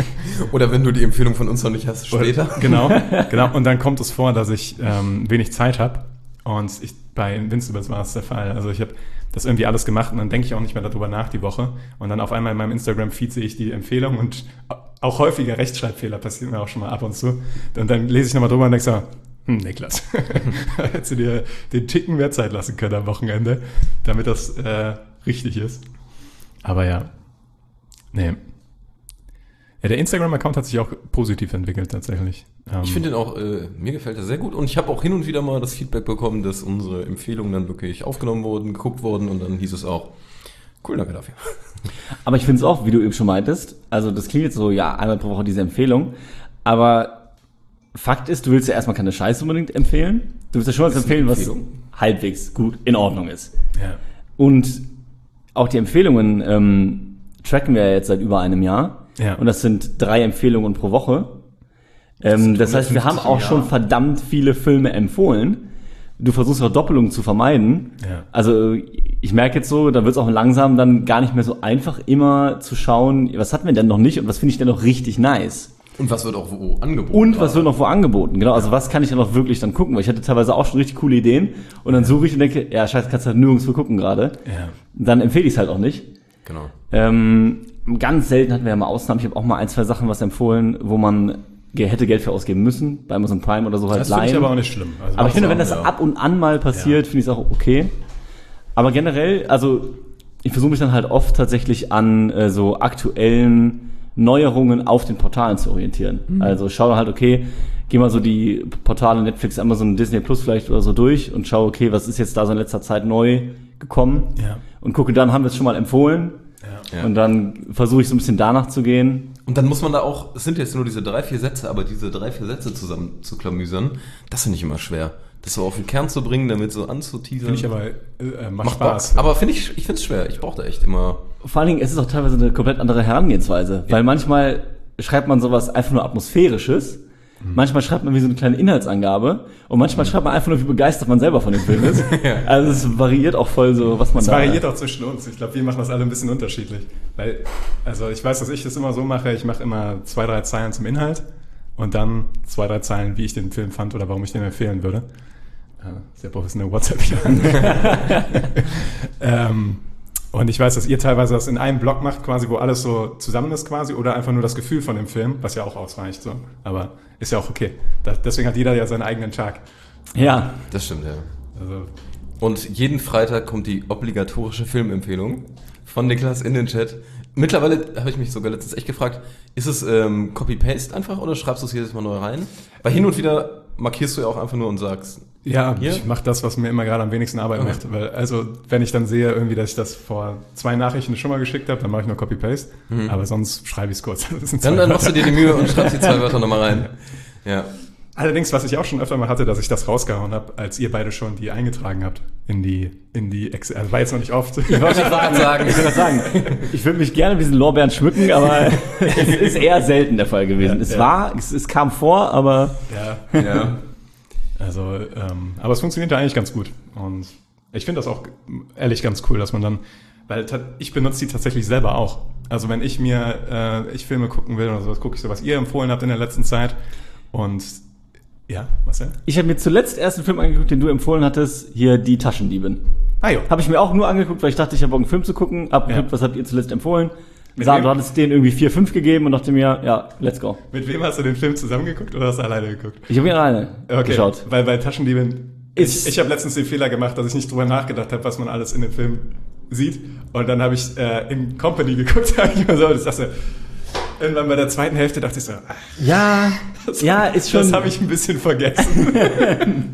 Oder wenn du die Empfehlung von uns noch nicht hast, später. Genau, genau. Und dann kommt es vor, dass ich ähm, wenig Zeit habe. Und ich, bei Invincibles war es der Fall. Also ich habe das irgendwie alles gemacht und dann denke ich auch nicht mehr darüber nach die Woche. Und dann auf einmal in meinem Instagram-Feed sehe ich die Empfehlung und auch häufiger Rechtschreibfehler passieren mir auch schon mal ab und zu. Und dann lese ich nochmal drüber und denke so, hm, Niklas, hättest du dir den Ticken mehr Zeit lassen können am Wochenende, damit das äh, richtig ist. Aber ja, nee. Ja, der Instagram-Account hat sich auch positiv entwickelt tatsächlich. Ähm, Ich finde ihn auch, äh, mir gefällt er sehr gut und ich habe auch hin und wieder mal das Feedback bekommen, dass unsere Empfehlungen dann wirklich aufgenommen wurden, geguckt wurden und dann hieß es auch, cool, danke dafür. Aber ich finde es auch, wie du eben schon meintest, also das klingt jetzt so, ja, einmal pro Woche diese Empfehlung, aber Fakt ist, du willst ja erstmal keine Scheiße unbedingt empfehlen. Du willst ja schon was Ist das eine empfehlen, was Empfehlung? halbwegs gut in Ordnung ist. ja. Und auch die Empfehlungen ähm, tracken wir ja jetzt seit über einem Jahr. Ja. Und das sind drei Empfehlungen pro Woche. Ähm, das heißt, wir haben auch schon verdammt viele Filme empfohlen. Du versuchst auch Doppelungen zu vermeiden. Ja. Also ich merke jetzt so, da wird es auch langsam dann gar nicht mehr so einfach, immer zu schauen, was hatten wir denn noch nicht und was finde ich denn noch richtig nice. Und was wird auch wo angeboten? Und was wird noch wo angeboten? Genau, also was kann ich denn noch wirklich dann gucken? Weil ich hatte teilweise auch schon richtig coole Ideen und dann suche ich und denke, ja, scheiße, kannst du halt nirgendwo gucken gerade. Ja. Dann empfehle ich es halt auch nicht. Genau. Ähm, ganz selten hatten wir ja mal Ausnahmen. Ich habe auch mal ein, zwei Sachen was empfohlen, wo man ge- hätte Geld für ausgeben müssen, bei Amazon Prime oder so halt Das finde ich leihen. aber auch nicht schlimm. Also Aber ich finde, wenn das ja. ab und an mal passiert, finde ich es auch okay. Aber generell, also ich versuche mich dann halt oft tatsächlich an äh, so aktuellen Neuerungen auf den Portalen zu orientieren. Mhm. Also schau halt, okay, geh mal so die Portale Netflix, Amazon, Disney Plus vielleicht oder so durch und schau, okay, was ist jetzt da so in letzter Zeit neu gekommen Ja. und gucke dann, haben wir es schon mal empfohlen Ja. Und dann versuche ich so ein bisschen danach zu gehen. Und dann muss man da auch, es sind jetzt nur diese drei, vier Sätze, aber diese drei, vier Sätze zusammen zu klamüsern, das finde ich immer schwer. Das so auf den Kern zu bringen, damit so anzuteasern. Finde ich aber, äh, macht, Macht Spaß. Bock. Aber finde ich, ich finde es schwer. Ich brauche da echt immer... Vor allen Dingen, es ist auch teilweise eine komplett andere Herangehensweise. Weil manchmal schreibt man sowas einfach nur Atmosphärisches. Mhm. Manchmal schreibt man wie so eine kleine Inhaltsangabe. Und manchmal mhm. schreibt man einfach nur, wie begeistert man selber von dem Film ist. Ja. Also es variiert auch voll so, was man es da... Es variiert auch zwischen uns. Ich glaube, wir machen das alle ein bisschen unterschiedlich. Weil, also ich weiß, dass ich das immer so mache. Ich mache immer zwei, drei Zeilen zum Inhalt. Und dann zwei, drei Zeilen, wie ich den Film fand oder warum ich den empfehlen würde. Sehr professionelle WhatsApp hier. ähm, und ich weiß, dass ihr teilweise das in einem Blog macht, quasi, wo alles so zusammen ist quasi, oder einfach nur das Gefühl von dem Film, was ja auch ausreicht. So. Aber ist ja auch okay. Das, deswegen hat jeder ja seinen eigenen Tag. Ja. Das stimmt, ja. Also. Und jeden Freitag kommt die obligatorische Filmempfehlung von Niklas in den Chat. Mittlerweile habe ich mich sogar letztens echt gefragt, ist es ähm, Copy-Paste einfach oder schreibst du es jedes Mal neu rein? Weil hin und wieder markierst du ja auch einfach nur und sagst... Ja, Hier? ich mache das, was mir immer gerade am wenigsten Arbeit Okay. macht. Weil, also, wenn ich dann sehe, irgendwie, dass ich das vor zwei Nachrichten schon mal geschickt habe, dann mache ich nur Copy-Paste. Mhm. Aber sonst schreibe ich es kurz. Das sind Dann, zwei dann machst du Wörter. dir die Mühe und schreibst die zwei Wörter nochmal rein. Ja. Allerdings, was ich auch schon öfter mal hatte, dass ich das rausgehauen habe, als ihr beide schon die eingetragen habt in die, in die Excel. Also war jetzt noch nicht oft. Ich wollte gerade sagen, ich würde sagen, ich würde mich gerne mit diesen Lorbeeren schmücken, aber es ist eher selten der Fall gewesen. Ja, es ja. war, es, es kam vor, aber Ja. Ja. Also, ähm, aber es funktioniert ja eigentlich ganz gut. Und ich finde das auch ehrlich ganz cool, dass man dann, weil ta- ich benutze die tatsächlich selber auch. Also wenn ich mir, äh, ich Filme gucken will oder sowas, gucke ich so, was ihr empfohlen habt in der letzten Zeit. Und ja, was denn? ich habe mir zuletzt erst einen Film angeguckt, den du empfohlen hattest, hier Die Taschendiebin. Ah jo. Habe ich mir auch nur angeguckt, weil ich dachte, ich habe Bock, einen Film zu gucken. Hab geguckt, Ja. was habt ihr zuletzt empfohlen? Mit Sah, wem? du hattest denen irgendwie vier, fünf gegeben und dachte mir, ja, let's go. Mit wem hast du den Film zusammengeguckt oder hast du alleine geguckt? Ich habe ihn alleine Okay, geschaut. weil bei Taschendieben, Ist- ich, ich habe letztens den Fehler gemacht, dass ich nicht drüber nachgedacht habe, was man alles in dem Film sieht. Und dann habe ich äh, in Company geguckt, habe ich mir so, das dachte, irgendwann bei der zweiten Hälfte dachte ich so, ach, Ja, das, ja, ist schon. das habe ich ein bisschen vergessen.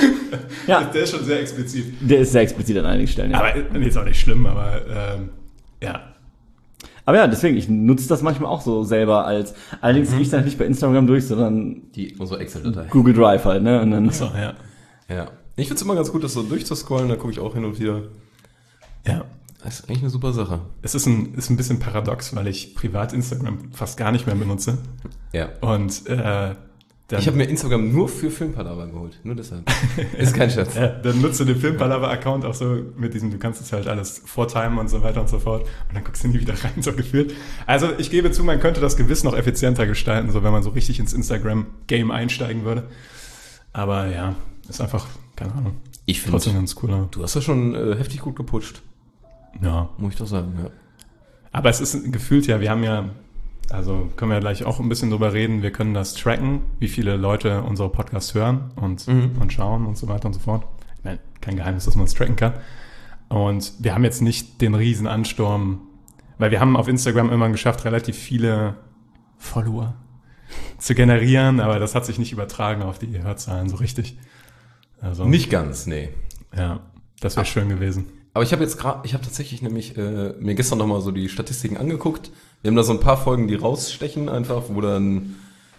Ja, Der ist schon sehr explizit. der ist sehr explizit an einigen Stellen. Ja. Aber nee, ist auch nicht schlimm, aber ähm, ja. Aber ja, deswegen, ich nutze das manchmal auch so selber als, allerdings gehe ich dann nicht bei Instagram durch, sondern Die, unsere Excel-Datei. Google Drive halt, ne? Und dann, So, ja. Ja. Ich finde es immer ganz gut, das so durchzuscrollen, da gucke ich auch hin und wieder. Ja. Das ist eigentlich eine super Sache. Es ist ein, ist ein bisschen paradox, weil ich privat Instagram fast gar nicht mehr benutze. Ja. Und äh, dann, Ich habe mir Instagram nur für Filmpalava geholt. Nur deshalb. Ist kein Scherz. ja, dann nutze den Filmpalava-Account auch so mit diesem, du kannst es halt alles vortimen und so weiter und so fort. Und dann guckst du nie wieder rein, so gefühlt. Also ich gebe zu, man könnte das gewiss noch effizienter gestalten, so wenn man so richtig ins Instagram-Game einsteigen würde. Aber ja, ist einfach, keine Ahnung. Ich finde, Trotzdem ganz cooler. du hast das schon äh, heftig gut geputscht. Ja. Muss ich doch sagen, ja. Aber es ist gefühlt ja, wir haben ja, also können wir ja gleich auch ein bisschen drüber reden, wir können das tracken, wie viele Leute unsere Podcasts hören und, Mhm. und schauen und so weiter und so fort. Ich meine, kein Geheimnis, dass man es tracken kann. Und wir haben jetzt nicht den riesen Ansturm, weil wir haben auf Instagram immer geschafft, relativ viele Follower zu generieren, aber das hat sich nicht übertragen auf die Hörzahlen so richtig. Also, Nicht ganz, nee. Ja, das wäre schön gewesen. Aber ich habe jetzt gerade, ich habe tatsächlich nämlich äh, mir gestern nochmal so die Statistiken angeguckt. Wir haben da so ein paar Folgen, die rausstechen einfach, wo dann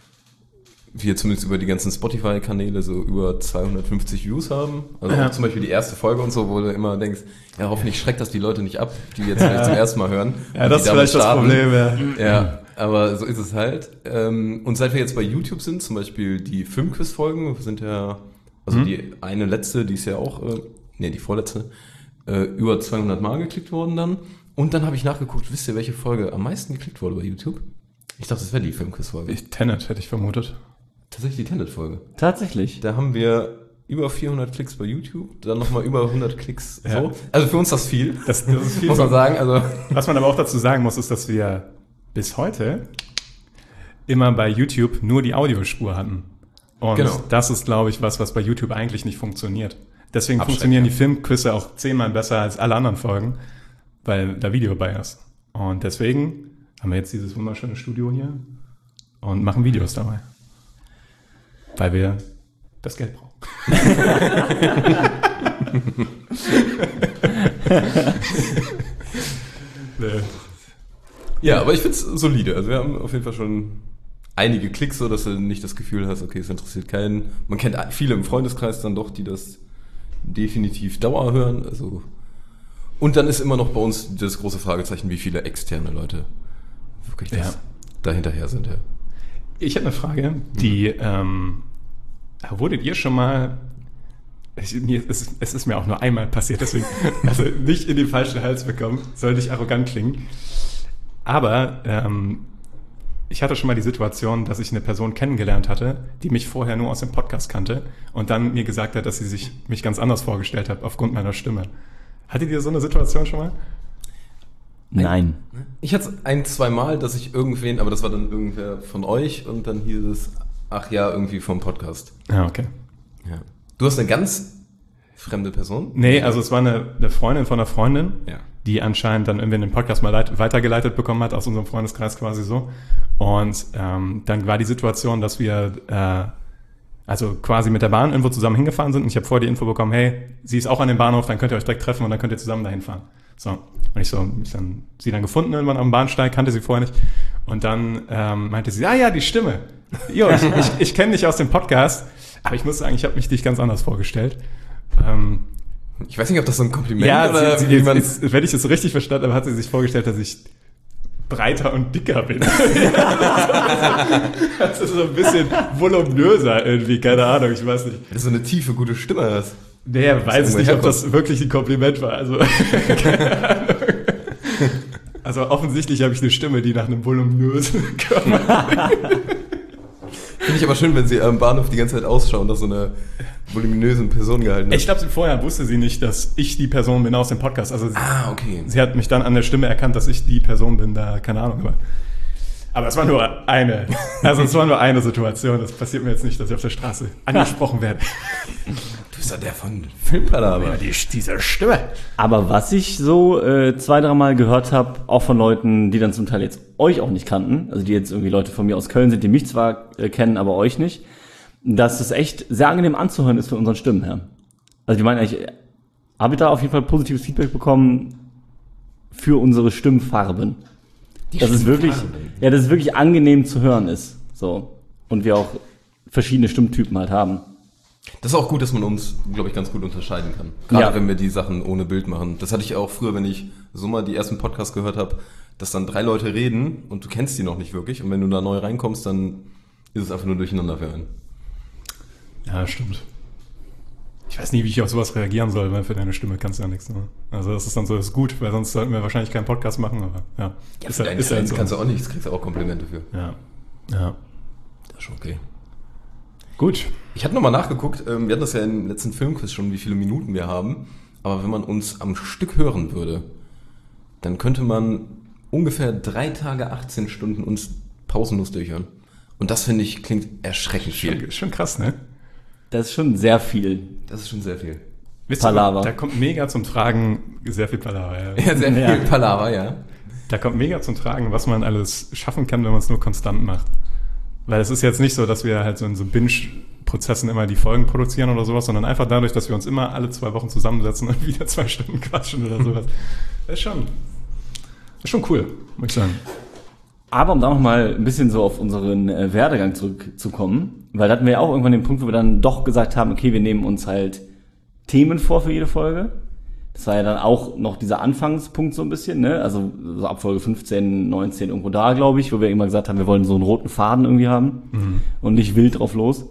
wir zumindest über die ganzen Spotify-Kanäle so über zweihundertfünfzig Views haben. Also Ja. auch zum Beispiel die erste Folge und so, wo du immer denkst, ja, hoffentlich schreckt das die Leute nicht ab, die jetzt vielleicht zum ersten Mal hören. Ja, und das die ist damit vielleicht das starten. Problem, ja. Ja, aber so ist es halt. Ähm, Und seit wir jetzt bei YouTube sind, zum Beispiel die Filmquiz-Folgen sind ja, also Mhm. die eine letzte, die ist ja auch, äh, nee, die vorletzte, äh, über zweihundert Mal geklickt worden dann. Und dann habe ich nachgeguckt, wisst ihr, welche Folge am meisten geklickt wurde bei YouTube? Ich dachte, das wäre die Filmquiz-Folge. Ich, Tenet hätte ich vermutet. Tatsächlich die Tenet-Folge. tatsächlich. Da haben wir über vierhundert Klicks bei YouTube, dann nochmal über hundert Klicks Ja. so. Also für uns das viel, Das, das ist viel muss man sagen. Also Was man aber auch dazu sagen muss, ist, dass wir bis heute immer bei YouTube nur die Audiospur hatten. Und Genau. das ist, glaube ich, was, was bei YouTube eigentlich nicht funktioniert. Deswegen Abschreckend. funktionieren die Filmquizze auch zehnmal besser als alle anderen Folgen, weil da Video bei ist. Und deswegen haben wir jetzt dieses wunderschöne Studio hier und machen Videos dabei. Weil wir das Geld brauchen. Nee. Ja, aber ich find's solide. Also wir haben auf jeden Fall schon einige Klicks, so dass du nicht das Gefühl hast, okay, es interessiert keinen. Man kennt viele im Freundeskreis dann doch, die das definitiv Dauer hören. Also und dann ist immer noch bei uns das große Fragezeichen, wie viele externe Leute wirklich das Ja. dahinterher sind. Ja. Ich hätte eine Frage, die, ähm, wurdet ihr schon mal, ich, mir, es, es ist mir auch nur einmal passiert, deswegen, also nicht in den falschen Hals bekommen, soll nicht arrogant klingen, aber ähm, ich hatte schon mal die Situation, dass ich eine Person kennengelernt hatte, die mich vorher nur aus dem Podcast kannte und dann mir gesagt hat, dass sie sich mich ganz anders vorgestellt hat, aufgrund meiner Stimme. Hattet ihr so eine Situation schon mal? Nein. Ich hatte es ein, zwei Mal, dass ich irgendwen, aber das war dann irgendwer von euch und dann hieß es, ach ja, irgendwie vom Podcast. Ja, okay. Ja. Du hast eine ganz fremde Person? Nee, also es war eine, eine Freundin von einer Freundin, Ja. die anscheinend dann irgendwie den Podcast mal leit- weitergeleitet bekommen hat, aus unserem Freundeskreis quasi so. Und ähm, dann war die Situation, dass wir äh, also quasi mit der Bahn irgendwo zusammen hingefahren sind und ich habe vorher die Info bekommen, hey, sie ist auch an dem Bahnhof, dann könnt ihr euch direkt treffen und dann könnt ihr zusammen dahin fahren. So, und ich so, ich dann sie dann gefunden irgendwann am Bahnsteig, kannte sie vorher nicht. Und dann ähm, meinte sie, ja, ja, die Stimme. Jo, ich, ich, ich kenne dich aus dem Podcast, aber ich muss sagen, ich habe mich dich ganz anders vorgestellt. Ähm, Ich weiß nicht, ob das so ein Kompliment ja, oder sie, wie sie, man... jetzt, wenn ich es so richtig verstanden habe, hat sie sich vorgestellt, dass ich breiter und dicker bin. Das ist so ein bisschen voluminöser irgendwie, keine Ahnung, ich weiß nicht. Dass du so eine tiefe, gute Stimme hast. Der weiß ich irgendwo nicht, ob herkommt. das wirklich ein Kompliment war. Also, keine Ahnung. Also offensichtlich habe ich eine Stimme, die nach einem voluminösen Körper. Finde ich aber schön, wenn sie am Bahnhof die ganze Zeit ausschauen, dass so eine voluminöse Person gehalten Ich glaube, vorher wusste sie nicht, dass ich die Person bin aus dem Podcast. Also sie, Ah, okay. sie hat mich dann an der Stimme erkannt, dass ich die Person bin, da keine Ahnung. Aber, aber es war nur eine. Also es war nur eine Situation. Das passiert mir jetzt nicht, dass ich auf der Straße angesprochen werde. Du bist ja der von Filmpalava. Die, diese Stimme. Aber was ich so äh, zwei, dreimal gehört habe, auch von Leuten, die dann zum Teil jetzt euch auch nicht kannten, also die jetzt irgendwie Leute von mir aus Köln sind, die mich zwar äh, kennen, aber euch nicht, dass es echt sehr angenehm anzuhören ist von unseren Stimmen her. Also die meinen eigentlich, habe ich da auf jeden Fall positives Feedback bekommen für unsere Stimmfarben. Dass es wirklich, ja, dass es wirklich angenehm zu hören ist. So. Und wir auch verschiedene Stimmtypen halt haben. Das ist auch gut, dass man uns, glaube ich, ganz gut unterscheiden kann. Gerade Ja. wenn wir die Sachen ohne Bild machen. Das hatte ich auch früher, wenn ich so mal die ersten Podcasts gehört habe, dass dann drei Leute reden und du kennst die noch nicht wirklich. Und wenn du da neu reinkommst, dann ist es einfach nur durcheinander für einen. Ja, stimmt. Ich weiß nie, wie ich auf sowas reagieren soll, weil für deine Stimme kannst du ja nichts. Ne? Also das ist dann so, das ist gut, weil sonst sollten wir wahrscheinlich keinen Podcast machen, aber ja. Ja, ist für halt, deinen ist halt Talent so. kannst du auch nichts, kriegst du auch Komplimente für. Ja. Ja. Das ist schon okay. Gut. Ich hatte nochmal nachgeguckt, ähm, wir hatten das ja im letzten Filmquiz schon, wie viele Minuten wir haben. Aber wenn man uns am Stück hören würde, dann könnte man ungefähr drei Tage, achtzehn Stunden uns pausenlos durchhören. Und das, finde ich, klingt erschreckend viel. Schon, schon krass, ne? Das ist schon sehr viel. Das ist schon sehr viel. Wisst Palaver. Ihr, da kommt mega zum Tragen, sehr viel Palaver, ja. Ja, sehr viel Ja. Palaver, ja. Da kommt mega zum Tragen, was man alles schaffen kann, wenn man es nur konstant macht. Weil es ist jetzt nicht so, dass wir halt so in so Binge-Prozessen immer die Folgen produzieren oder sowas, sondern einfach dadurch, dass wir uns immer alle zwei Wochen zusammensetzen und wieder zwei Stunden quatschen oder sowas. Das ist schon, das ist schon cool, muss ich sagen. Aber um da noch mal ein bisschen so auf unseren äh, Werdegang zurückzukommen, weil da hatten wir ja auch irgendwann den Punkt, wo wir dann doch gesagt haben, okay, wir nehmen uns halt Themen vor für jede Folge. Das war ja dann auch noch dieser Anfangspunkt so ein bisschen, ne? Also so ab Folge fünfzehn, neunzehn irgendwo da, glaube ich, wo wir immer gesagt haben, wir wollen so einen roten Faden irgendwie haben mhm. und nicht wild drauf los.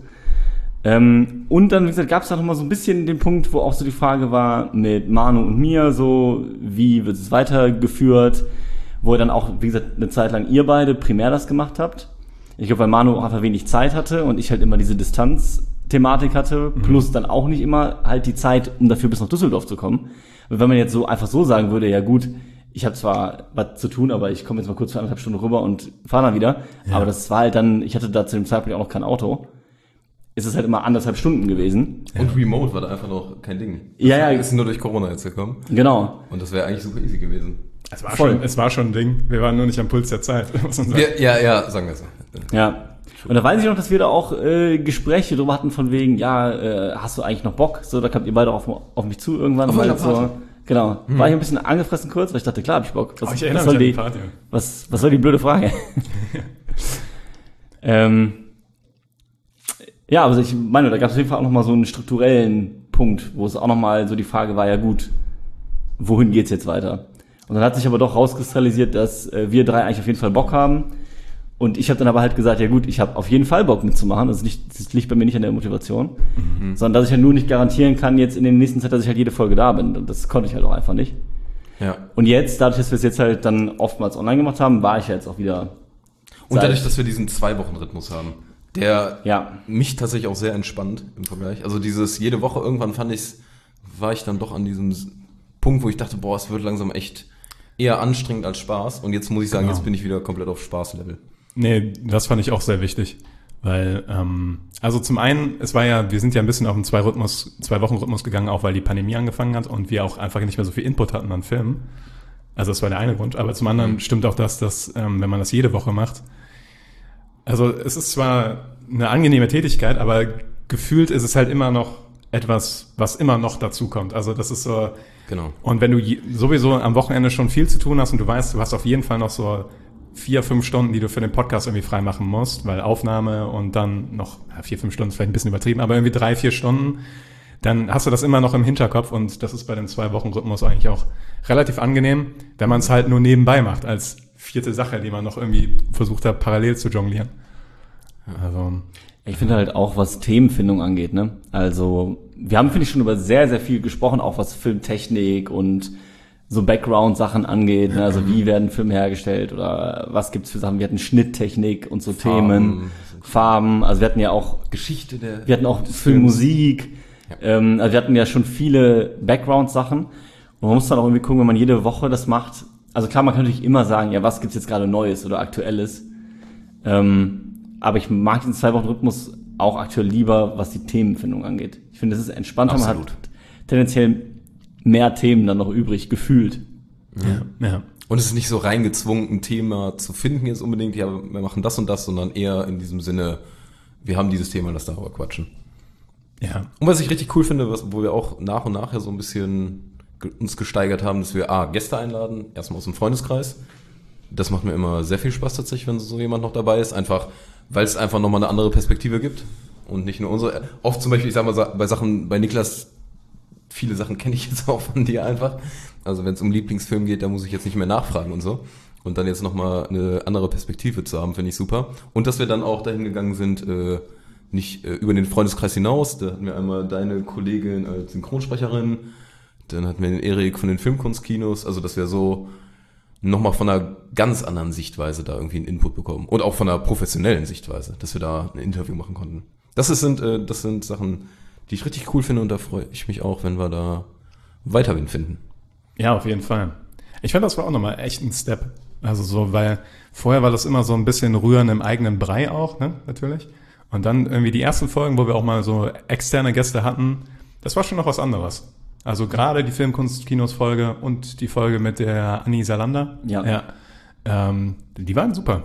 Ähm, und dann, wie gesagt, gab es da noch mal so ein bisschen den Punkt, wo auch so die Frage war mit Manu und mir, so wie wird es weitergeführt, wo ihr dann auch, wie gesagt, eine Zeit lang ihr beide primär das gemacht habt. Ich glaube, weil Manu auch einfach wenig Zeit hatte und ich halt immer diese Distanz-Thematik hatte, mhm. plus dann auch nicht immer halt die Zeit, um dafür bis nach Düsseldorf zu kommen. Und wenn man jetzt so einfach so sagen würde, ja gut, ich habe zwar was zu tun, aber ich komme jetzt mal kurz für anderthalb Stunden rüber und fahre dann wieder. Ja. Aber das war halt dann, ich hatte da zu dem Zeitpunkt auch noch kein Auto. Ist es halt immer anderthalb Stunden gewesen. Und Remote war da einfach noch kein Ding. Das Ja, ja. ist nur durch Corona jetzt gekommen. Genau. Und das wäre eigentlich super easy gewesen. Es war, Voll. schon, es war schon ein Ding. Wir waren nur nicht am Puls der Zeit, muss man sagen. Wir, ja, ja, sagen wir so. Ja. Und da weiß ich noch, dass wir da auch äh, Gespräche drüber hatten von wegen, ja, äh, hast du eigentlich noch Bock? So, da kamt ihr beide auf, auf mich zu irgendwann. Auf weil welcher so, Party? Genau. War ich ein bisschen angefressen kurz, weil ich dachte, klar, hab ich Bock. Was, Oh, ich erinnere was soll mich die, an die Party. was, was soll die blöde Frage? ähm, ja, also ich meine, da gab es auf jeden Fall auch nochmal so einen strukturellen Punkt, wo es auch nochmal so die Frage war, ja gut, wohin geht's jetzt weiter? Und dann hat sich aber doch rauskristallisiert, dass äh, wir drei eigentlich auf jeden Fall Bock haben. Und ich habe dann aber halt gesagt, ja gut, ich habe auf jeden Fall Bock mitzumachen. Das, ist nicht, das liegt bei mir nicht an der Motivation. Mhm. Sondern dass ich halt nur nicht garantieren kann jetzt in der nächsten Zeit, dass ich halt jede Folge da bin. Und das konnte ich halt auch einfach nicht. Ja. Und jetzt, dadurch, dass wir es jetzt halt dann oftmals online gemacht haben, war ich ja jetzt auch wieder... Und dadurch, dass wir diesen Zwei-Wochen-Rhythmus haben, der ja. mich tatsächlich auch sehr entspannt im Vergleich. Also dieses jede Woche, irgendwann fand ich's, war ich dann doch an diesem Punkt, wo ich dachte, boah, es wird langsam echt eher anstrengend als Spaß. Und jetzt muss ich sagen, Genau. jetzt bin ich wieder komplett auf Spaßlevel. Nee, das fand ich auch sehr wichtig. Weil, ähm, also zum einen, es war ja, wir sind ja ein bisschen auf einen Zwei-Rhythmus, Zwei-Wochen-Rhythmus gegangen, auch weil die Pandemie angefangen hat und wir auch einfach nicht mehr so viel Input hatten an Filmen. Also das war der eine Grund. Aber zum anderen mhm. stimmt auch das, dass, ähm, wenn man das jede Woche macht, also es ist zwar eine angenehme Tätigkeit, aber gefühlt ist es halt immer noch etwas, was immer noch dazu kommt. Also das ist so. Genau. Und wenn du je, sowieso am Wochenende schon viel zu tun hast und du weißt, du hast auf jeden Fall noch so vier, fünf Stunden, die du für den Podcast irgendwie freimachen musst, weil Aufnahme und dann noch ja, vier, fünf Stunden ist vielleicht ein bisschen übertrieben, aber irgendwie drei, vier Stunden, dann hast du das immer noch im Hinterkopf und das ist bei dem Zwei-Wochen-Rhythmus eigentlich auch relativ angenehm, wenn man es halt nur nebenbei macht, als vierte Sache, die man noch irgendwie versucht hat, parallel zu jonglieren. Also Ich finde halt auch, was Themenfindung angeht, ne? Also, wir haben, finde ich, schon über sehr, sehr viel gesprochen, auch was Filmtechnik und so Background-Sachen angeht, ne? Also wie werden Filme hergestellt oder was gibt's für Sachen? Wir hatten Schnitttechnik und so Farben. Themen, Farben, also wir hatten ja auch Geschichte der... wir hatten auch Filmmusik, Ja. ähm, also wir hatten ja schon viele Background-Sachen und man muss dann auch irgendwie gucken, wenn man jede Woche das macht, also klar, man kann natürlich immer sagen, ja, was gibt's jetzt gerade Neues oder Aktuelles, ähm, aber ich mag diesen Zwei-Wochen-Rhythmus auch aktuell lieber, was die Themenfindung angeht. Ich finde, das ist entspannter, man Absolut. hat tendenziell mehr Themen dann noch übrig, gefühlt. ja, ja. Und es ist nicht so reingezwungen, ein Thema zu finden jetzt unbedingt, ja, wir machen das und das, sondern eher in diesem Sinne, wir haben dieses Thema, lass darüber quatschen. Ja. Und was ich richtig cool finde, was, wo wir auch nach und nach ja so ein bisschen ge- uns gesteigert haben, dass wir A, Gäste einladen, erstmal aus dem Freundeskreis. Das macht mir immer sehr viel Spaß tatsächlich, wenn so jemand noch dabei ist, einfach, weil es einfach nochmal eine andere Perspektive gibt und nicht nur unsere. Oft zum Beispiel, ich sag mal, bei Sachen, bei Niklas, viele Sachen kenne ich jetzt auch von dir einfach. Also wenn es um Lieblingsfilm geht, da muss ich jetzt nicht mehr nachfragen und so. Und dann jetzt nochmal eine andere Perspektive zu haben, finde ich super. Und dass wir dann auch dahin gegangen sind, äh, nicht äh, über den Freundeskreis hinaus. Da hatten wir einmal deine Kollegin als Synchronsprecherin, dann hatten wir den Erik von den Filmkunstkinos. Also dass wir so nochmal von einer ganz anderen Sichtweise da irgendwie einen Input bekommen. Und auch von einer professionellen Sichtweise, dass wir da ein Interview machen konnten. Das ist, sind, äh, das sind Sachen, die ich richtig cool finde und da freue ich mich auch, wenn wir da Weiterwind finden. Ja, auf jeden Fall. Ich fand, das war auch nochmal echt ein Step. Also so, weil vorher war das immer so ein bisschen Rühren im eigenen Brei auch, ne, natürlich. Und dann irgendwie die ersten Folgen, wo wir auch mal so externe Gäste hatten, das war schon noch was anderes. Also gerade die Filmkunst-Kinos-Folge und die Folge mit der Anni Salander. Ja. ja ähm, die waren super.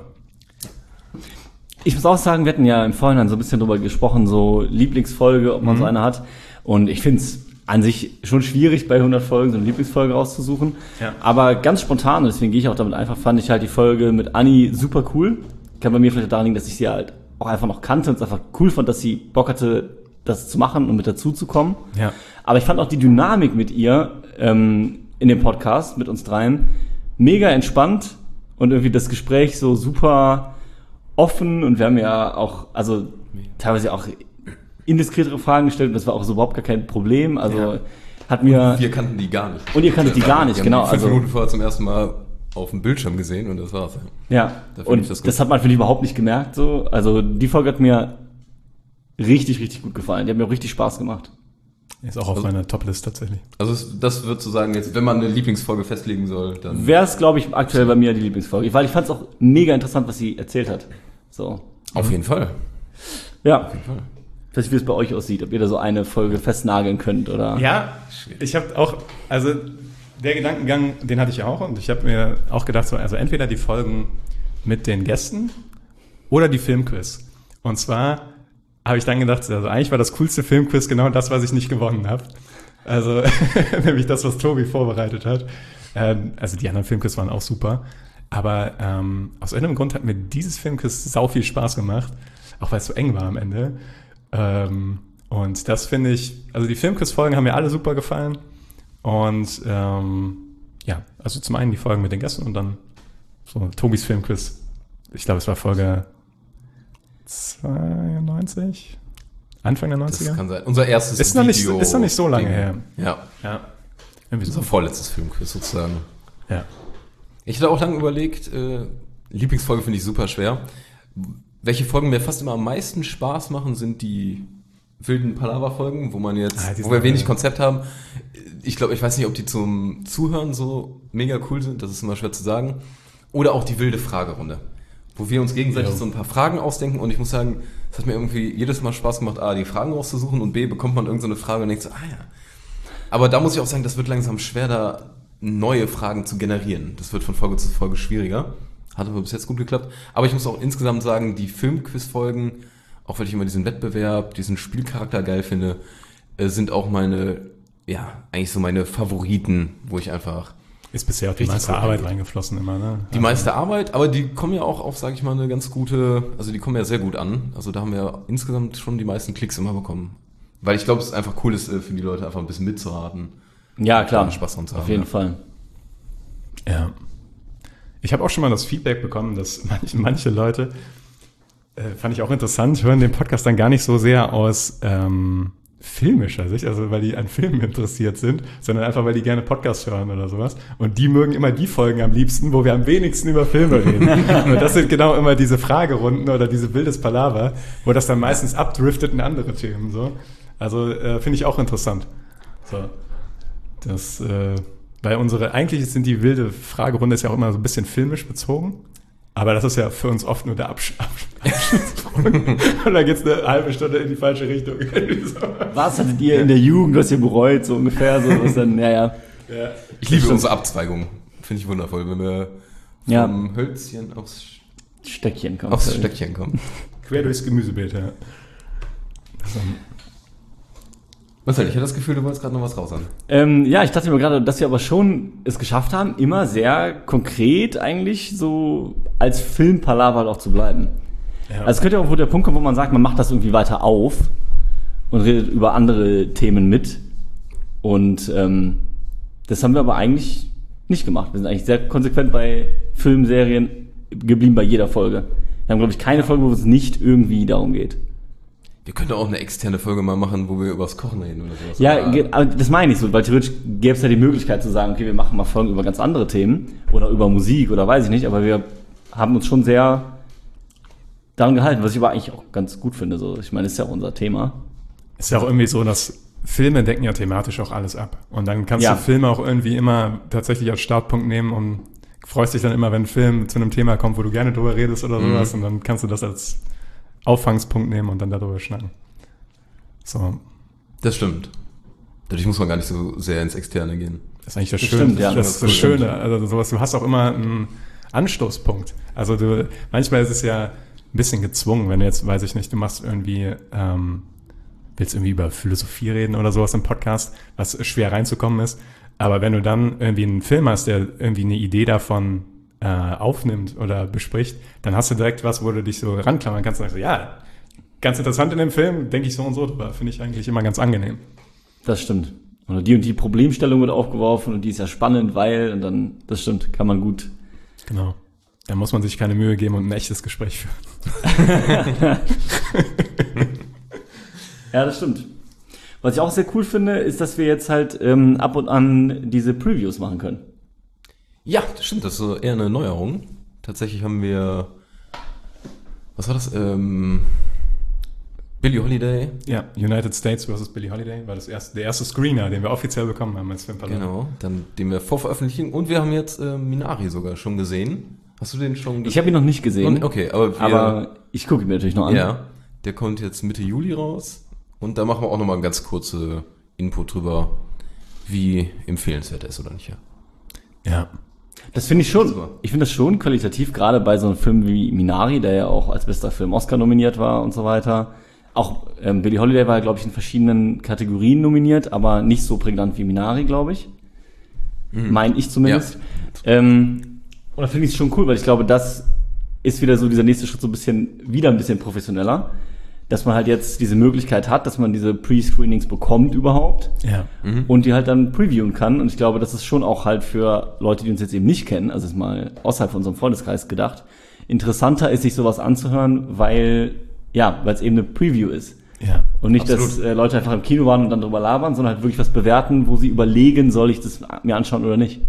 Ich muss auch sagen, wir hatten ja im Vorhinein so ein bisschen drüber gesprochen, so Lieblingsfolge, ob man Mhm. so eine hat. Und ich finde es an sich schon schwierig, bei hundert Folgen so eine Lieblingsfolge rauszusuchen. Ja. Aber ganz spontan, und deswegen gehe ich auch damit einfach, fand ich halt die Folge mit Anni super cool. Kann bei mir vielleicht daran liegen, dass ich sie halt auch einfach noch kannte und es einfach cool fand, dass sie Bock hatte, das zu machen und mit dazu zu kommen. Ja. Aber ich fand auch die Dynamik mit ihr ähm, in dem Podcast, mit uns dreien, mega entspannt und irgendwie das Gespräch so super offen und wir haben ja auch, also teilweise auch indiskretere Fragen gestellt und das war auch so überhaupt gar kein Problem. Also Ja. hat mir... Wir kannten die gar nicht. Und ihr kanntet die gar nicht, wir genau, Haben die fünf also- Minuten vorher zum ersten Mal auf dem Bildschirm gesehen und das war's. Ja, Da find und ich das das, gut. hat man, finde ich, überhaupt nicht gemerkt. So. Also die Folge hat mir richtig, richtig gut gefallen. Die hat mir auch richtig Spaß gemacht. Ist auch auf meiner Top-List tatsächlich. Also es- das wird zu sagen, jetzt, wenn man eine Lieblingsfolge festlegen soll, dann... Wäre es, glaube ich, aktuell bei mir die Lieblingsfolge. Weil ich fand es auch mega interessant, was sie erzählt hat. So. Auf jeden Fall. Ja. Auf jeden Fall. Vielleicht wie es bei euch aussieht, ob ihr da so eine Folge festnageln könnt oder. Ja, ich habe auch, also der Gedankengang, den hatte ich auch und ich habe mir auch gedacht, so, also entweder die Folgen mit den Gästen oder die Filmquiz. Und zwar habe ich dann gedacht, also eigentlich war das coolste Filmquiz genau das, was ich nicht gewonnen habe. Also, nämlich das, was Tobi vorbereitet hat. Ähm, also die anderen Filmquiz waren auch super. Aber ähm, aus irgendeinem Grund hat mir dieses Filmquiz sau viel Spaß gemacht. Auch weil es so eng war am Ende. Ähm, und das finde ich, also die Filmquiz-Folgen haben mir alle super gefallen. Und ähm, ja, also zum einen die Folgen mit den Gästen und dann so Tobis Filmquiz. Ich glaube, es war Folge zweiundneunzig? Anfang der neunziger? Das kann sein. Unser erstes ist noch nicht, Video. Ist noch nicht so lange Ding. her. Ja. Ja. Irgendwie Unser so. vorletztes Filmquiz sozusagen. Ja. Ich hatte auch lange überlegt, äh, Lieblingsfolge finde ich super schwer. Welche Folgen mir fast immer am meisten Spaß machen, sind die wilden Palaver-Folgen, wo man jetzt, Ah, die wo sind wir wenig geil. Konzept haben. Ich glaube, ich weiß nicht, ob die zum Zuhören so mega cool sind, das ist immer schwer zu sagen. Oder auch die wilde Fragerunde, wo wir uns gegenseitig Ja. so ein paar Fragen ausdenken und ich muss sagen, es hat mir irgendwie jedes Mal Spaß gemacht, A, die Fragen rauszusuchen und B, bekommt man irgendeine so Frage und denkt so, ah ja. Aber da muss ich auch sagen, das wird langsam schwer, da neue Fragen zu generieren. Das wird von Folge zu Folge schwieriger. Hat aber bis jetzt gut geklappt. Aber ich muss auch insgesamt sagen, die Filmquiz-Folgen, auch weil ich immer diesen Wettbewerb, diesen Spielcharakter geil finde, äh, sind auch meine, ja, eigentlich so meine Favoriten, wo ich einfach Ist bisher auch die Richtig meiste cool. Arbeit reingeflossen immer, ne? die meiste Arbeit, aber die kommen ja auch auf, sage ich mal, eine ganz gute, also die kommen ja sehr gut an. Also da haben wir insgesamt schon die meisten Klicks immer bekommen. Weil ich glaube, es einfach cool ist, äh, für die Leute einfach ein bisschen mitzuraten. Ja, klar. Spaß dran zu Auf haben, jeden ja. Fall. Ja. Ich habe auch schon mal das Feedback bekommen, dass manche, manche Leute, äh, fand ich auch interessant, hören den Podcast dann gar nicht so sehr aus ähm, filmischer Sicht, also weil die an Filmen interessiert sind, sondern einfach, weil die gerne Podcasts hören oder sowas. Und die mögen immer die Folgen am liebsten, wo wir am wenigsten über Filme reden. Und das sind genau immer diese Fragerunden oder diese wildes Palaver, wo das dann meistens abdriftet in andere Themen. So. Also äh, finde ich auch interessant. So. Das, äh, weil unsere, eigentlich sind die wilde Fragerunde ist ja auch immer so ein bisschen filmisch bezogen. Aber das ist ja für uns oft nur der Absch- Absch- Abschnittspunkt. Und dann geht's eine halbe Stunde in die falsche Richtung. Was hattet ihr in der Jugend, was ihr bereut, so ungefähr? So, was dann, ja, ja. Ja. Ich liebe unsere Abzweigung. Finde ich wundervoll, wenn wir vom Ja. Hölzchen aufs, Stöckchen kommt. aufs Stöckchen kommen. Quer durchs Gemüsebeet, ja. Also, Marcel, ich hatte das Gefühl, du wolltest gerade noch was raus an. Ähm, ja, ich dachte mir gerade, dass wir aber schon es geschafft haben, immer sehr konkret eigentlich so als Filmpalaver auch zu bleiben. ja. Also es könnte ja auch wohl der Punkt kommen, wo man sagt, man macht das irgendwie weiter auf und redet über andere Themen mit. Und ähm, das haben wir aber eigentlich nicht gemacht. Wir sind eigentlich sehr konsequent bei Filmserien geblieben bei jeder Folge. Wir haben, glaube ich, keine Folge, wo es nicht irgendwie darum geht. Wir könnten auch eine externe Folge mal machen, wo wir übers Kochen reden oder sowas. Ja, Aber- ge- aber das meine ich so, weil theoretisch gäbe es ja die Möglichkeit zu sagen, okay, wir machen mal Folgen über ganz andere Themen oder über Musik oder weiß ich nicht, aber wir haben uns schon sehr daran gehalten, was ich aber eigentlich auch ganz gut finde. So, ich meine, das ist ja auch unser Thema. Ist ja auch irgendwie so, dass Filme decken ja thematisch auch alles ab. Und dann kannst Ja. du Filme auch irgendwie immer tatsächlich als Startpunkt nehmen und freust dich dann immer, wenn ein Film zu einem Thema kommt, wo du gerne drüber redest oder Mhm. sowas. Und dann kannst du das als Auffangspunkt nehmen und dann darüber schnacken. So, Das stimmt. Dadurch muss man gar nicht so sehr ins Externe gehen. das ist eigentlich das, Das Schöne. stimmt, ja. Das ist das Das stimmt. Schöne. Also sowas, du hast auch immer einen Anstoßpunkt. Also du, manchmal ist es ja ein bisschen gezwungen, wenn du jetzt, weiß ich nicht, du machst irgendwie, ähm, willst irgendwie über Philosophie reden oder sowas im Podcast, was schwer reinzukommen ist. Aber wenn du dann irgendwie einen Film hast, der irgendwie eine Idee davon äh, aufnimmt oder bespricht, dann hast du direkt was, wo du dich so ranklammern kannst und sagst, ja, ganz interessant in dem Film, denke ich so und so drüber. Finde ich eigentlich immer ganz angenehm. Das stimmt. Oder die und die Problemstellung wird aufgeworfen und die ist ja spannend, weil, und dann, das stimmt, kann man gut. Genau. Da muss man sich keine Mühe geben und ein echtes Gespräch führen. Ja, das stimmt. Was ich auch sehr cool finde, ist, dass wir jetzt halt ähm, ab und an diese Previews machen können. Ja, das stimmt, das ist so eher eine Neuerung. Tatsächlich haben wir, was war das? Ähm, Billie Holiday. Ja, United States versus Billie Holiday war das erste, der erste Screener, den wir offiziell bekommen haben als Filmpalast. Genau, dann den wir vorveröffentlichen. Und wir haben jetzt äh, Minari sogar schon gesehen. Hast du den schon Ich habe ihn noch nicht gesehen, Okay, aber wir, aber ich gucke ihn mir natürlich noch an. ja, der kommt jetzt Mitte Juli raus. Und da machen wir auch nochmal einen ganz kurze Input drüber, wie empfehlenswert er ist oder nicht. Ja. Ja. Das finde ich schon, Super. ich finde das schon qualitativ, gerade bei so einem Film wie Minari, der ja auch als bester Film Oscar nominiert war und so weiter. Auch ähm, Billie Holiday war, glaube ich, in verschiedenen Kategorien nominiert, aber nicht so prägnant wie Minari, glaube ich. Mhm. Mein ich zumindest. Ja. Ähm, und da finde ich es schon cool, weil ich glaube, das ist wieder so dieser nächste Schritt so ein bisschen, wieder ein bisschen professioneller. Dass man halt jetzt diese Möglichkeit hat, dass man diese Pre-Screenings bekommt überhaupt. Ja. Mhm. Und die halt dann previewen kann. Und ich glaube, das ist schon auch halt für Leute, die uns jetzt eben nicht kennen, also jetzt mal außerhalb von unserem Freundeskreis gedacht, interessanter ist, sich sowas anzuhören, weil, ja, weil es eben eine Preview ist. Ja. Und nicht, Absolut. dass äh, Leute einfach im Kino waren und dann drüber labern, sondern halt wirklich was bewerten, wo sie überlegen, soll ich das mir anschauen oder nicht.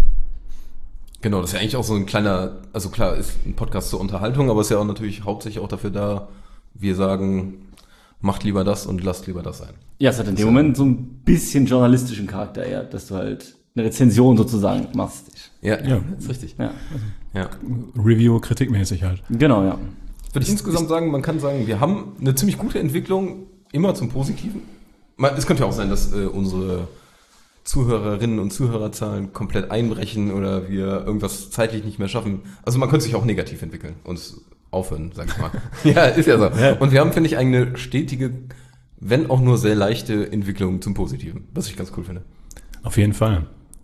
Genau, das ist ja eigentlich auch so ein kleiner, also klar, ist ein Podcast zur Unterhaltung, aber ist ja auch natürlich hauptsächlich auch dafür da, wir sagen, macht lieber das und lasst lieber das sein. Ja, es hat in dem Moment so ein bisschen journalistischen Charakter eher, dass du halt eine Rezension sozusagen machst. Ja, Ja. das ist richtig. Ja, Ja. Review, kritikmäßig halt. genau, ja. Würde ich insgesamt sagen, man kann sagen, wir haben eine ziemlich gute Entwicklung, immer zum Positiven. Man- Es könnte ja auch sein, dass äh, unsere Zuhörerinnen und Zuhörerzahlen komplett einbrechen oder wir irgendwas zeitlich nicht mehr schaffen. Also man könnte sich auch negativ entwickeln und aufhören, sag ich mal. Ja, ist ja so. Und wir haben, finde ich, eine stetige, wenn auch nur sehr leichte Entwicklung zum Positiven, was ich ganz cool finde. Auf jeden Fall.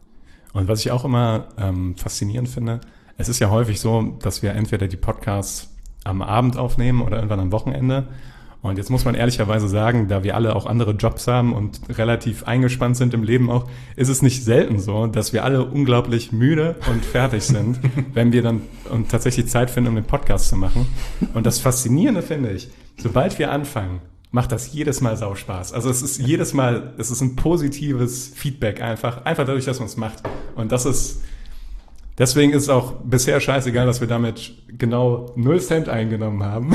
Und was ich auch immer ähm, faszinierend finde, es ist ja häufig so, dass wir entweder die Podcasts am Abend aufnehmen oder irgendwann am Wochenende. Und jetzt muss man ehrlicherweise sagen, da wir alle auch andere Jobs haben und relativ eingespannt sind im Leben auch, ist es nicht selten so, dass wir alle unglaublich müde und fertig sind, wenn wir dann und tatsächlich Zeit finden, um den Podcast zu machen. Und das Faszinierende finde ich, sobald wir anfangen, macht das jedes Mal sau Spaß. Also es ist jedes Mal, es ist ein positives Feedback einfach, einfach dadurch, dass man es macht. Und das ist, deswegen ist es auch bisher scheißegal, dass wir damit genau null Cent eingenommen haben.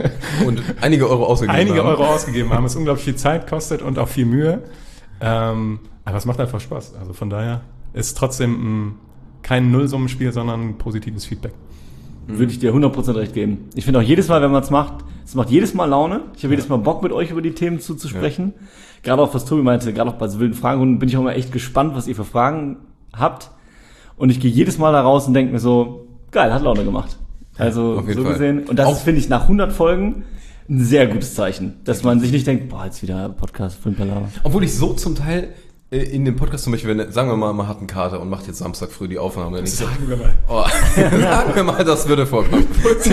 Und einige Euro ausgegeben Einige haben. Euro ausgegeben haben, es unglaublich viel Zeit kostet und auch viel Mühe. Ähm, aber es macht einfach Spaß. Also von daher ist trotzdem ein, kein Nullsummenspiel, sondern ein positives Feedback. Würde ich dir hundert Prozent recht geben. Ich finde auch jedes Mal, wenn man es macht, es macht jedes Mal Laune. Ich habe jedes Mal Bock, mit euch über die Themen zuzusprechen. Ja. Gerade auch, was Tobi meinte, gerade auch bei so wilden Fragerunden bin ich auch immer echt gespannt, was ihr für Fragen habt. Und ich gehe jedes Mal da raus und denke mir so, geil, hat Laune gemacht. Also Auf jeden so Fall. gesehen. Und das Auch- ist, finde ich, nach hundert Folgen ein sehr gutes Zeichen. Dass man sich nicht denkt, boah, jetzt wieder Podcast, fünf Palaver. Obwohl ich so zum Teil äh, in dem Podcast zum Beispiel, wenn, sagen wir mal, man hat einen Kater und macht jetzt Samstag früh die Aufnahme. Dann ich so, Sagen wir mal. oh, sagen wir mal, das würde vorkommen.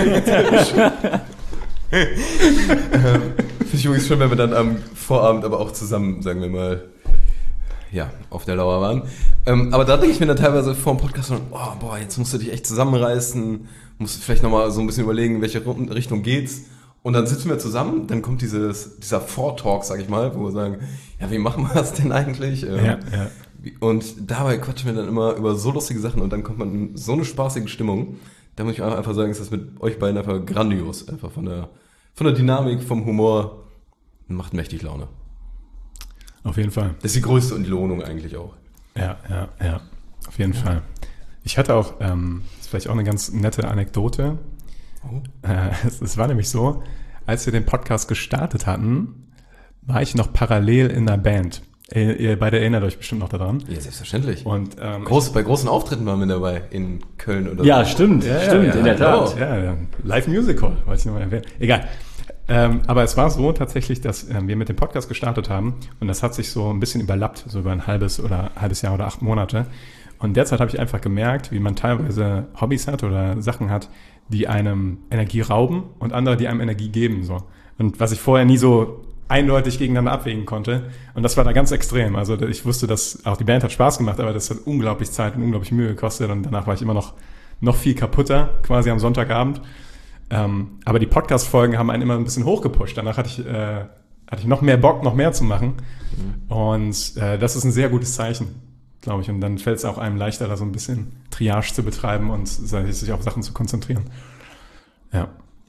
ähm, Finde ich übrigens schön, wenn wir dann am Vorabend aber auch zusammen, sagen wir mal, ja, auf der Lauer waren. Ähm, aber da denke ich mir dann teilweise vor dem Podcast, so, oh, boah, jetzt musst du dich echt zusammenreißen, musst vielleicht nochmal so ein bisschen überlegen, in welche Richtung geht's. Und dann sitzen wir zusammen, dann kommt dieses, dieser Vortalk, sag ich mal, wo wir sagen, ja, wie machen wir das denn eigentlich? Ähm, Ja, ja. wie- Und dabei quatschen wir dann immer über so lustige Sachen und dann kommt man in so eine spaßige Stimmung. Da muss ich einfach sagen, ist das mit euch beiden einfach grandios. Einfach von der, von der Dynamik, vom Humor. Macht mächtig Laune. Auf jeden Fall. Das ist die größte Entlohnung eigentlich auch. Ja, ja, ja. Auf jeden Fall. Ich hatte auch, ähm, das ist vielleicht auch eine ganz nette Anekdote. Äh, es, es war nämlich so, als wir den Podcast gestartet hatten, war ich noch parallel in einer Band. Ihr, ihr beide erinnert euch bestimmt noch daran. Ja, selbstverständlich. Und ähm, Groß, bei großen Auftritten waren wir dabei in Köln oder Ja, so. stimmt, Ja, stimmt, ja, in der ja, Tat. Ja, ja. Live Musical, wollte ich nochmal erwähnen. Egal. Ähm, aber es war so tatsächlich, dass ähm, wir mit dem Podcast gestartet haben und das hat sich so ein bisschen überlappt, so über ein halbes oder halbes Jahr oder acht Monate. Und derzeit habe ich einfach gemerkt, wie man teilweise Hobbys hat oder Sachen hat, die einem Energie rauben und andere, die einem Energie geben. So. Und was ich vorher nie so eindeutig gegeneinander abwägen konnte. Und das war da ganz extrem. Also ich wusste, dass auch die Band hat Spaß gemacht, aber das hat unglaublich Zeit und unglaublich Mühe gekostet. Und danach war ich immer noch, noch viel kaputter, quasi am Sonntagabend. Ähm, aber die Podcast-Folgen haben einen immer ein bisschen hochgepusht. Danach hatte ich, äh, hatte ich noch mehr Bock, noch mehr zu machen. Mhm. Und äh, das ist ein sehr gutes Zeichen, glaube ich. Und dann fällt es auch einem leichter, da so ein bisschen Triage zu betreiben und sich auf Sachen zu konzentrieren. Ja.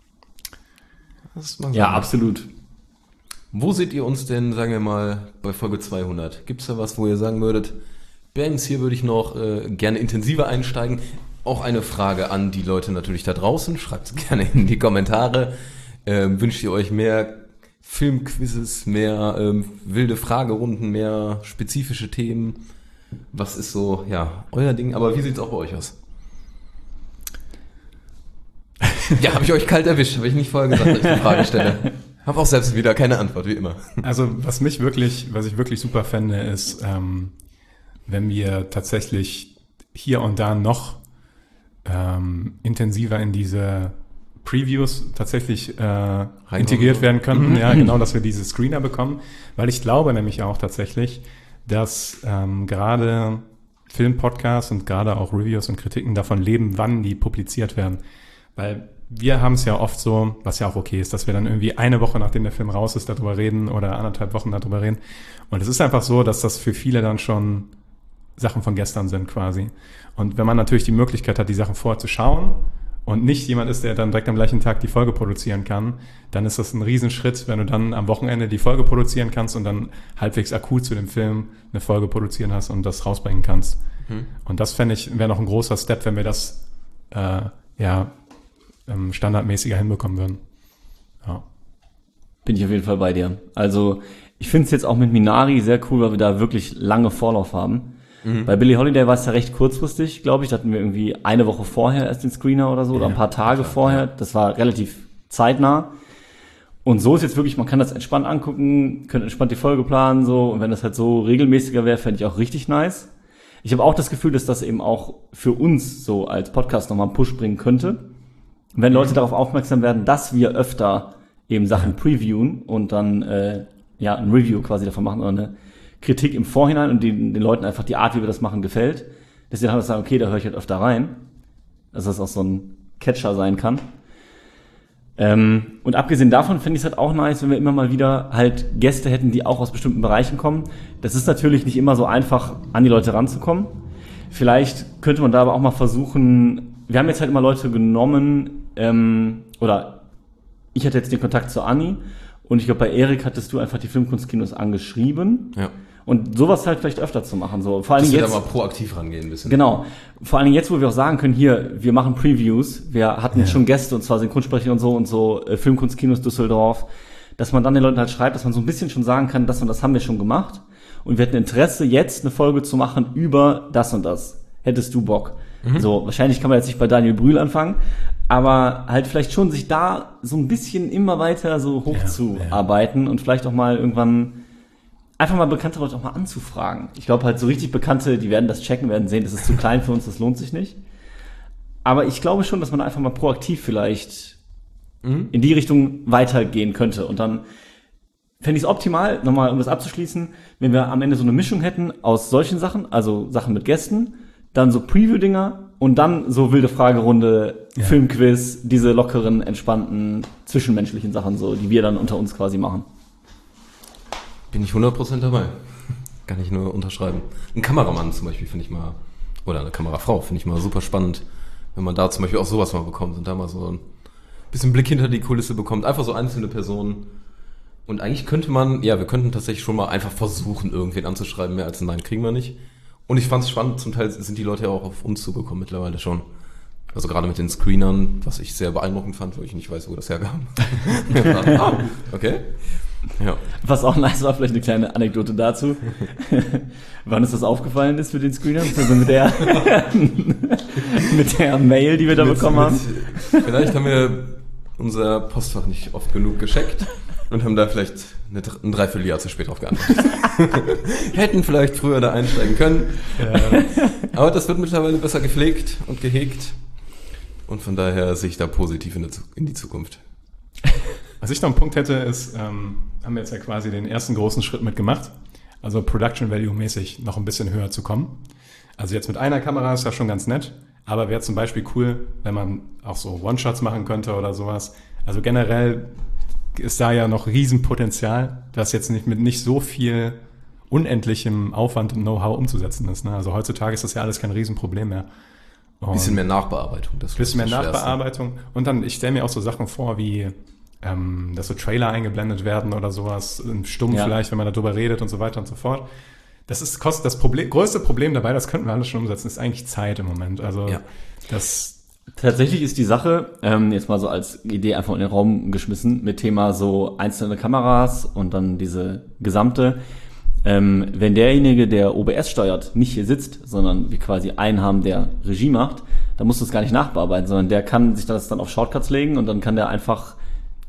Das mag Ja, sein. absolut. Wo seht ihr uns denn, sagen wir mal, bei Folge zweihundert? Gibt's da was, wo ihr sagen würdet, Bands, hier würde ich noch äh, gerne intensiver einsteigen? Auch eine Frage an die Leute natürlich da draußen. Schreibt es gerne in die Kommentare. Ähm, wünscht ihr euch mehr Filmquizzes, mehr ähm, wilde Fragerunden, mehr spezifische Themen? Was ist so, ja, euer Ding? Aber wie sieht's auch bei euch aus? Ja, habe ich euch kalt erwischt, habe ich nicht vorher gesagt, dass ich die Frage stelle. Hab auch selbst wieder keine Antwort, wie immer. Also was mich wirklich, was ich wirklich super fände, ist, ähm, wenn wir tatsächlich hier und da noch ähm, intensiver in diese Previews tatsächlich äh, integriert werden könnten. Ja, genau, dass wir diese Screener bekommen. Weil ich glaube nämlich auch tatsächlich, dass ähm, gerade Filmpodcasts und gerade auch Reviews und Kritiken davon leben, wann die publiziert werden. Weil wir haben es ja oft so, was ja auch okay ist, dass wir dann irgendwie eine Woche, nachdem der Film raus ist, darüber reden oder anderthalb Wochen darüber reden. Und es ist einfach so, dass das für viele dann schon Sachen von gestern sind quasi. Und wenn man natürlich die Möglichkeit hat, die Sachen vorher zu schauen und nicht jemand ist, der dann direkt am gleichen Tag die Folge produzieren kann, dann ist das ein Riesenschritt, wenn du dann am Wochenende die Folge produzieren kannst und dann halbwegs akut zu dem Film eine Folge produzieren hast und das rausbringen kannst. Mhm. Und das fände ich, wäre noch ein großer Step, wenn wir das äh, ja ähm, standardmäßiger hinbekommen würden. Ja. Bin ich auf jeden Fall bei dir. Also ich finde es jetzt auch mit Minari sehr cool, weil wir da wirklich lange Vorlauf haben. Mhm. Bei Billie Holiday war es ja recht kurzfristig, glaube ich. Da hatten wir irgendwie eine Woche vorher erst den Screener oder so, ja, oder ein paar Tage klar, vorher. Ja. Das war relativ zeitnah. Und so ist jetzt wirklich, man kann das entspannt angucken, können entspannt die Folge planen, so. Und wenn das halt so regelmäßiger wäre, fände ich auch richtig nice. Ich habe auch das Gefühl, dass das eben auch für uns so als Podcast nochmal einen Push bringen könnte. Wenn Leute mhm. darauf aufmerksam werden, dass wir öfter eben Sachen previewen und dann äh, ja ein Review quasi davon machen oder eine Kritik im Vorhinein und den, den Leuten einfach die Art, wie wir das machen, gefällt, dass sie dann halt sagen, okay, da höre ich halt öfter rein. Dass das auch so ein Catcher sein kann. Ähm, und abgesehen davon finde ich es halt auch nice, wenn wir immer mal wieder halt Gäste hätten, die auch aus bestimmten Bereichen kommen. Das ist natürlich nicht immer so einfach, an die Leute ranzukommen. Vielleicht könnte man da aber auch mal versuchen, wir haben jetzt halt immer Leute genommen, ähm, oder ich hatte jetzt den Kontakt zu Anni und ich glaube, bei Erik hattest du einfach die Filmkunstkinos angeschrieben. Ja. Und sowas halt vielleicht öfter zu machen. So, vor allem dass wir jetzt, da mal proaktiv rangehen ein bisschen. Genau. Vor allem jetzt, wo wir auch sagen können, hier, wir machen Previews. Wir hatten ja. schon Gäste, und zwar Synchronsprecher und so und so, äh, Filmkunstkinos Düsseldorf. Dass man dann den Leuten halt schreibt, dass man so ein bisschen schon sagen kann, das und das haben wir schon gemacht. Und wir hätten Interesse, jetzt eine Folge zu machen über das und das. Hättest du Bock? Mhm. So, wahrscheinlich kann man jetzt nicht bei Daniel Brühl anfangen, aber halt vielleicht schon sich da so ein bisschen immer weiter so hochzuarbeiten ja, ja. und vielleicht auch mal irgendwann einfach mal bekannte Leute auch mal anzufragen. Ich glaube halt so richtig Bekannte, die werden das checken, werden sehen, das ist zu klein für uns, das lohnt sich nicht. Aber ich glaube schon, dass man einfach mal proaktiv vielleicht mhm. in die Richtung weitergehen könnte. Und dann fände ich es optimal, nochmal um das abzuschließen, wenn wir am Ende so eine Mischung hätten aus solchen Sachen, also Sachen mit Gästen, dann so Preview-Dinger und dann so wilde Fragerunde, ja. Filmquiz, diese lockeren, entspannten, zwischenmenschlichen Sachen, so, die wir dann unter uns quasi machen. Bin ich hundert Prozent dabei. Kann ich nur unterschreiben. Ein Kameramann zum Beispiel finde ich mal, oder eine Kamerafrau finde ich mal super spannend, wenn man da zum Beispiel auch sowas mal bekommt und da mal so ein bisschen Blick hinter die Kulisse bekommt. Einfach so einzelne Personen. Und eigentlich könnte man, ja, wir könnten tatsächlich schon mal einfach versuchen, irgendwen anzuschreiben. Mehr als ein Nein kriegen wir nicht. Und ich fand es spannend, zum Teil sind die Leute ja auch auf uns zugekommen mittlerweile schon. Also gerade mit den Screenern, was ich sehr beeindruckend fand, wo ich nicht weiß, wo das herkam. ah, okay. Ja. Was auch nice war, vielleicht eine kleine Anekdote dazu. Wann uns das aufgefallen ist für den Screener, also mit der mit der Mail, die wir da mit, bekommen mit, haben. Vielleicht haben wir unser Postfach nicht oft genug gecheckt und haben da vielleicht eine, ein Dreivierteljahr zu spät drauf geantwortet. Hätten vielleicht früher da einsteigen können. Ja. Aber das wird mittlerweile besser gepflegt und gehegt. Und von daher sehe ich da positiv in, der, in die Zukunft. Was ich noch einen Punkt hätte, ist, ähm, haben wir jetzt ja quasi den ersten großen Schritt mitgemacht. Also Production Value mäßig noch ein bisschen höher zu kommen. Also jetzt mit einer Kamera ist ja schon ganz nett, aber wäre zum Beispiel cool, wenn man auch so One-Shots machen könnte oder sowas. Also generell ist da ja noch Riesenpotenzial, das jetzt nicht mit nicht so viel unendlichem Aufwand und Know-how umzusetzen ist. Ne? Also heutzutage ist das ja alles kein Riesenproblem mehr. Ein bisschen mehr Nachbearbeitung. Ein bisschen mehr Nachbearbeitung. Und dann, ich stelle mir auch so Sachen vor, wie ähm, dass so Trailer eingeblendet werden oder sowas, stumm ja. vielleicht, wenn man darüber redet und so weiter und so fort. Das ist kostet das Problem, größte Problem dabei, das könnten wir alles schon umsetzen, ist eigentlich Zeit im Moment. Also ja. das tatsächlich ist die Sache, ähm, jetzt mal so als Idee einfach in den Raum geschmissen, mit Thema so einzelne Kameras und dann diese gesamte, ähm, wenn derjenige, der O B S steuert, nicht hier sitzt, sondern wir quasi einen haben, der Regie macht, dann musst du es gar nicht nachbearbeiten, sondern der kann sich das dann auf Shortcuts legen und dann kann der einfach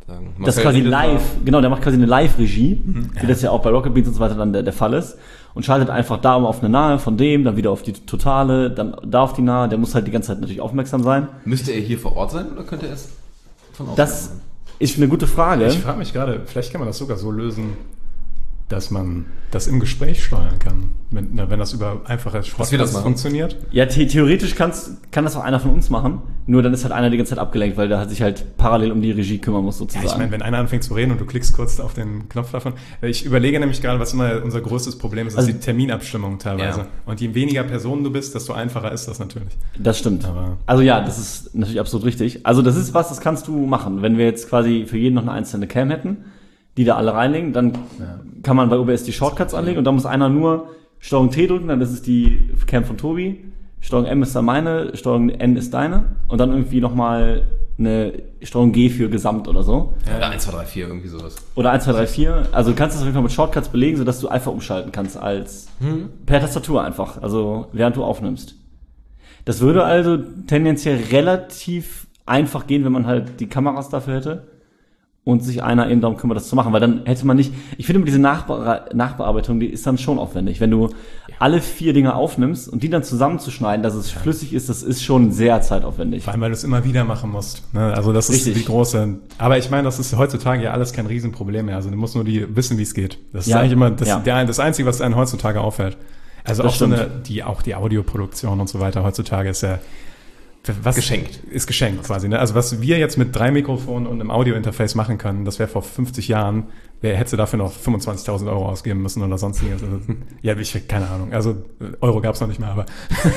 sagen. Das ist quasi live, genau, der macht quasi eine Live-Regie, mhm. wie das ja auch bei Rocket Beans und so weiter dann der, der Fall ist. Und schaltet einfach da auf eine Nahe von dem, dann wieder auf die Totale, dann da auf die Nahe. Der muss halt die ganze Zeit natürlich aufmerksam sein. Müsste er hier vor Ort sein oder könnte er es von außen Das machen? ist eine gute Frage. Ich frage mich gerade, vielleicht kann man das sogar so lösen, dass man das im Gespräch steuern kann, wenn, wenn das über einfache Podcast funktioniert. Ja, the- theoretisch kannst, kann das auch einer von uns machen, nur dann ist halt einer die ganze Zeit abgelenkt, weil der sich halt parallel um die Regie kümmern muss sozusagen. Ja, ich meine, wenn einer anfängt zu reden und du klickst kurz auf den Knopf davon. Ich überlege nämlich gerade, was immer unser größtes Problem ist, ist Also- die Terminabstimmung teilweise. Ja. Und je weniger Personen du bist, desto einfacher ist das natürlich. Das stimmt. Aber- also ja, das ist natürlich absolut richtig. Also das ist was, das kannst du machen. Wenn wir jetzt quasi für jeden noch eine einzelne Cam hätten, die da alle reinlegen, dann kann man bei O B S die Shortcuts anlegen und dann muss einer nur Steuerung T drücken, dann ist es die Cam von Tobi, Steuerung M ist dann meine, Steuerung N ist deine und dann irgendwie nochmal eine Steuerung G für Gesamt oder so. Ja, oder eins, zwei, drei, vier, irgendwie sowas. Oder eins, zwei, drei, vier. Also du kannst das auf jeden Fall mit Shortcuts belegen, sodass du einfach umschalten kannst als Hm. per Tastatur einfach, also während du aufnimmst. Das würde also tendenziell relativ einfach gehen, wenn man halt die Kameras dafür hätte und sich einer eben darum kümmert, das zu machen, weil dann hätte man nicht, ich finde diese Nachbe- Nachbearbeitung, die ist dann schon aufwendig. Wenn du alle vier Dinge aufnimmst und die dann zusammenzuschneiden, dass es flüssig ist, das ist schon sehr zeitaufwendig. Vor allem, weil du es immer wieder machen musst. Ne? Also das ist Richtig. die große. Aber ich meine, das ist heutzutage ja alles kein Riesenproblem mehr. Also du musst nur die wissen, wie es geht. Das ist Ja. eigentlich immer das, Ja. der, das Einzige, was einen heutzutage auffällt. Also Das auch so stimmt. eine, die auch die Audioproduktion und so weiter heutzutage ist ja was Geschenkt. Ist geschenkt quasi. Ne? Also was wir jetzt mit drei Mikrofonen und einem Audiointerface machen können, das wäre vor fünfzig Jahren, wer hätte dafür noch fünfundzwanzigtausend Euro ausgeben müssen oder sonstiges. Also, ja, ich keine Ahnung. Also Euro gab es noch nicht mehr, aber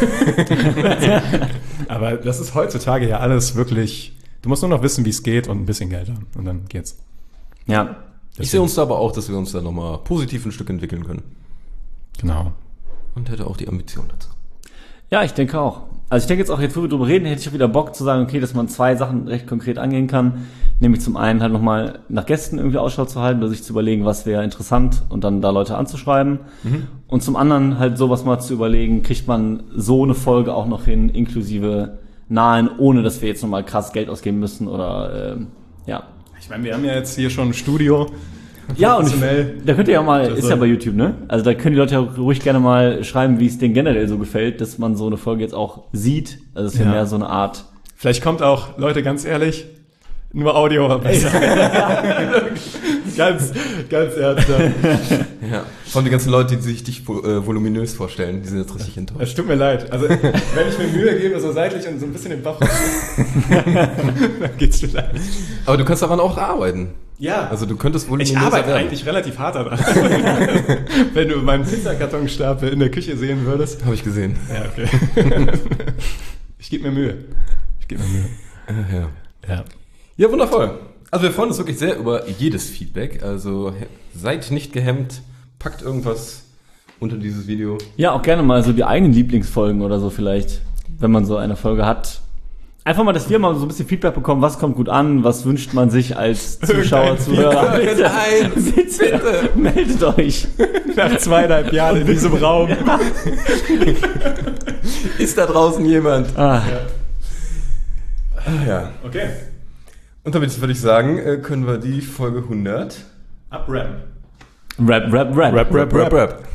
aber das ist heutzutage ja alles wirklich. Du musst nur noch wissen, wie es geht und ein bisschen Geld haben und dann geht's. Ja. Ich sehe uns da aber auch, dass wir uns da nochmal positiv ein Stück entwickeln können. Genau. Und hätte auch die Ambition dazu. Ja, ich denke auch. Also ich denke jetzt auch, jetzt wo wir drüber reden, hätte ich auch wieder Bock zu sagen, okay, dass man zwei Sachen recht konkret angehen kann. Nämlich zum einen halt nochmal nach Gästen irgendwie Ausschau zu halten oder sich zu überlegen, was wäre interessant und dann da Leute anzuschreiben. Mhm. Und zum anderen halt sowas mal zu überlegen, kriegt man so eine Folge auch noch hin, inklusive Nahen, ohne dass wir jetzt nochmal krass Geld ausgeben müssen oder ähm, ja. Ich meine, wir haben ja jetzt hier schon ein Studio. Ja, und ich, Professionell. da könnt ihr ja mal, Also- ist ja bei YouTube, ne? Also da können die Leute ja ruhig gerne mal schreiben, wie es denen generell so gefällt, dass man so eine Folge jetzt auch sieht. Also es ist ja Ja. mehr so eine Art. Vielleicht kommt auch, Leute, ganz ehrlich, nur Audio war besser. ganz, ganz ernsthaft. Ja. Vor allem die ganzen Leute, die sich dich äh, voluminös vorstellen, die sind jetzt richtig enttäuscht. Es tut mir leid. Also, wenn ich mir Mühe gebe, so seitlich und so ein bisschen den Bauch, dann geht's vielleicht. Aber du kannst daran auch arbeiten. Ja. Also du könntest Ich voluminöser arbeite werden. eigentlich relativ hart daran. Wenn du meinen Pizzakartonstapel in der Küche sehen würdest. Habe ich gesehen. Ja, okay. Ich gebe mir Mühe. Ich gebe mir Mühe. Äh, ja. Ja. Ja, wundervoll. Also wir freuen uns wirklich sehr über jedes Feedback. Also he- seid nicht gehemmt, packt irgendwas unter dieses Video. Ja, auch gerne mal so die eigenen Lieblingsfolgen oder so vielleicht, wenn man so eine Folge hat. Einfach mal, dass wir mal so ein bisschen Feedback bekommen, was kommt gut an, was wünscht man sich als Zuschauer, Irgendein Zuhörer. Bitte, Nein, bitte, meldet euch. Nach zweieinhalb Jahren in diesem Raum. ist da draußen jemand? Ah, Ah, ja. Okay. Und damit würde ich sagen, äh, können wir die Folge hundert Ab Rap. Rap, Rap, Rap. Rap, Rap, Rap. Rap.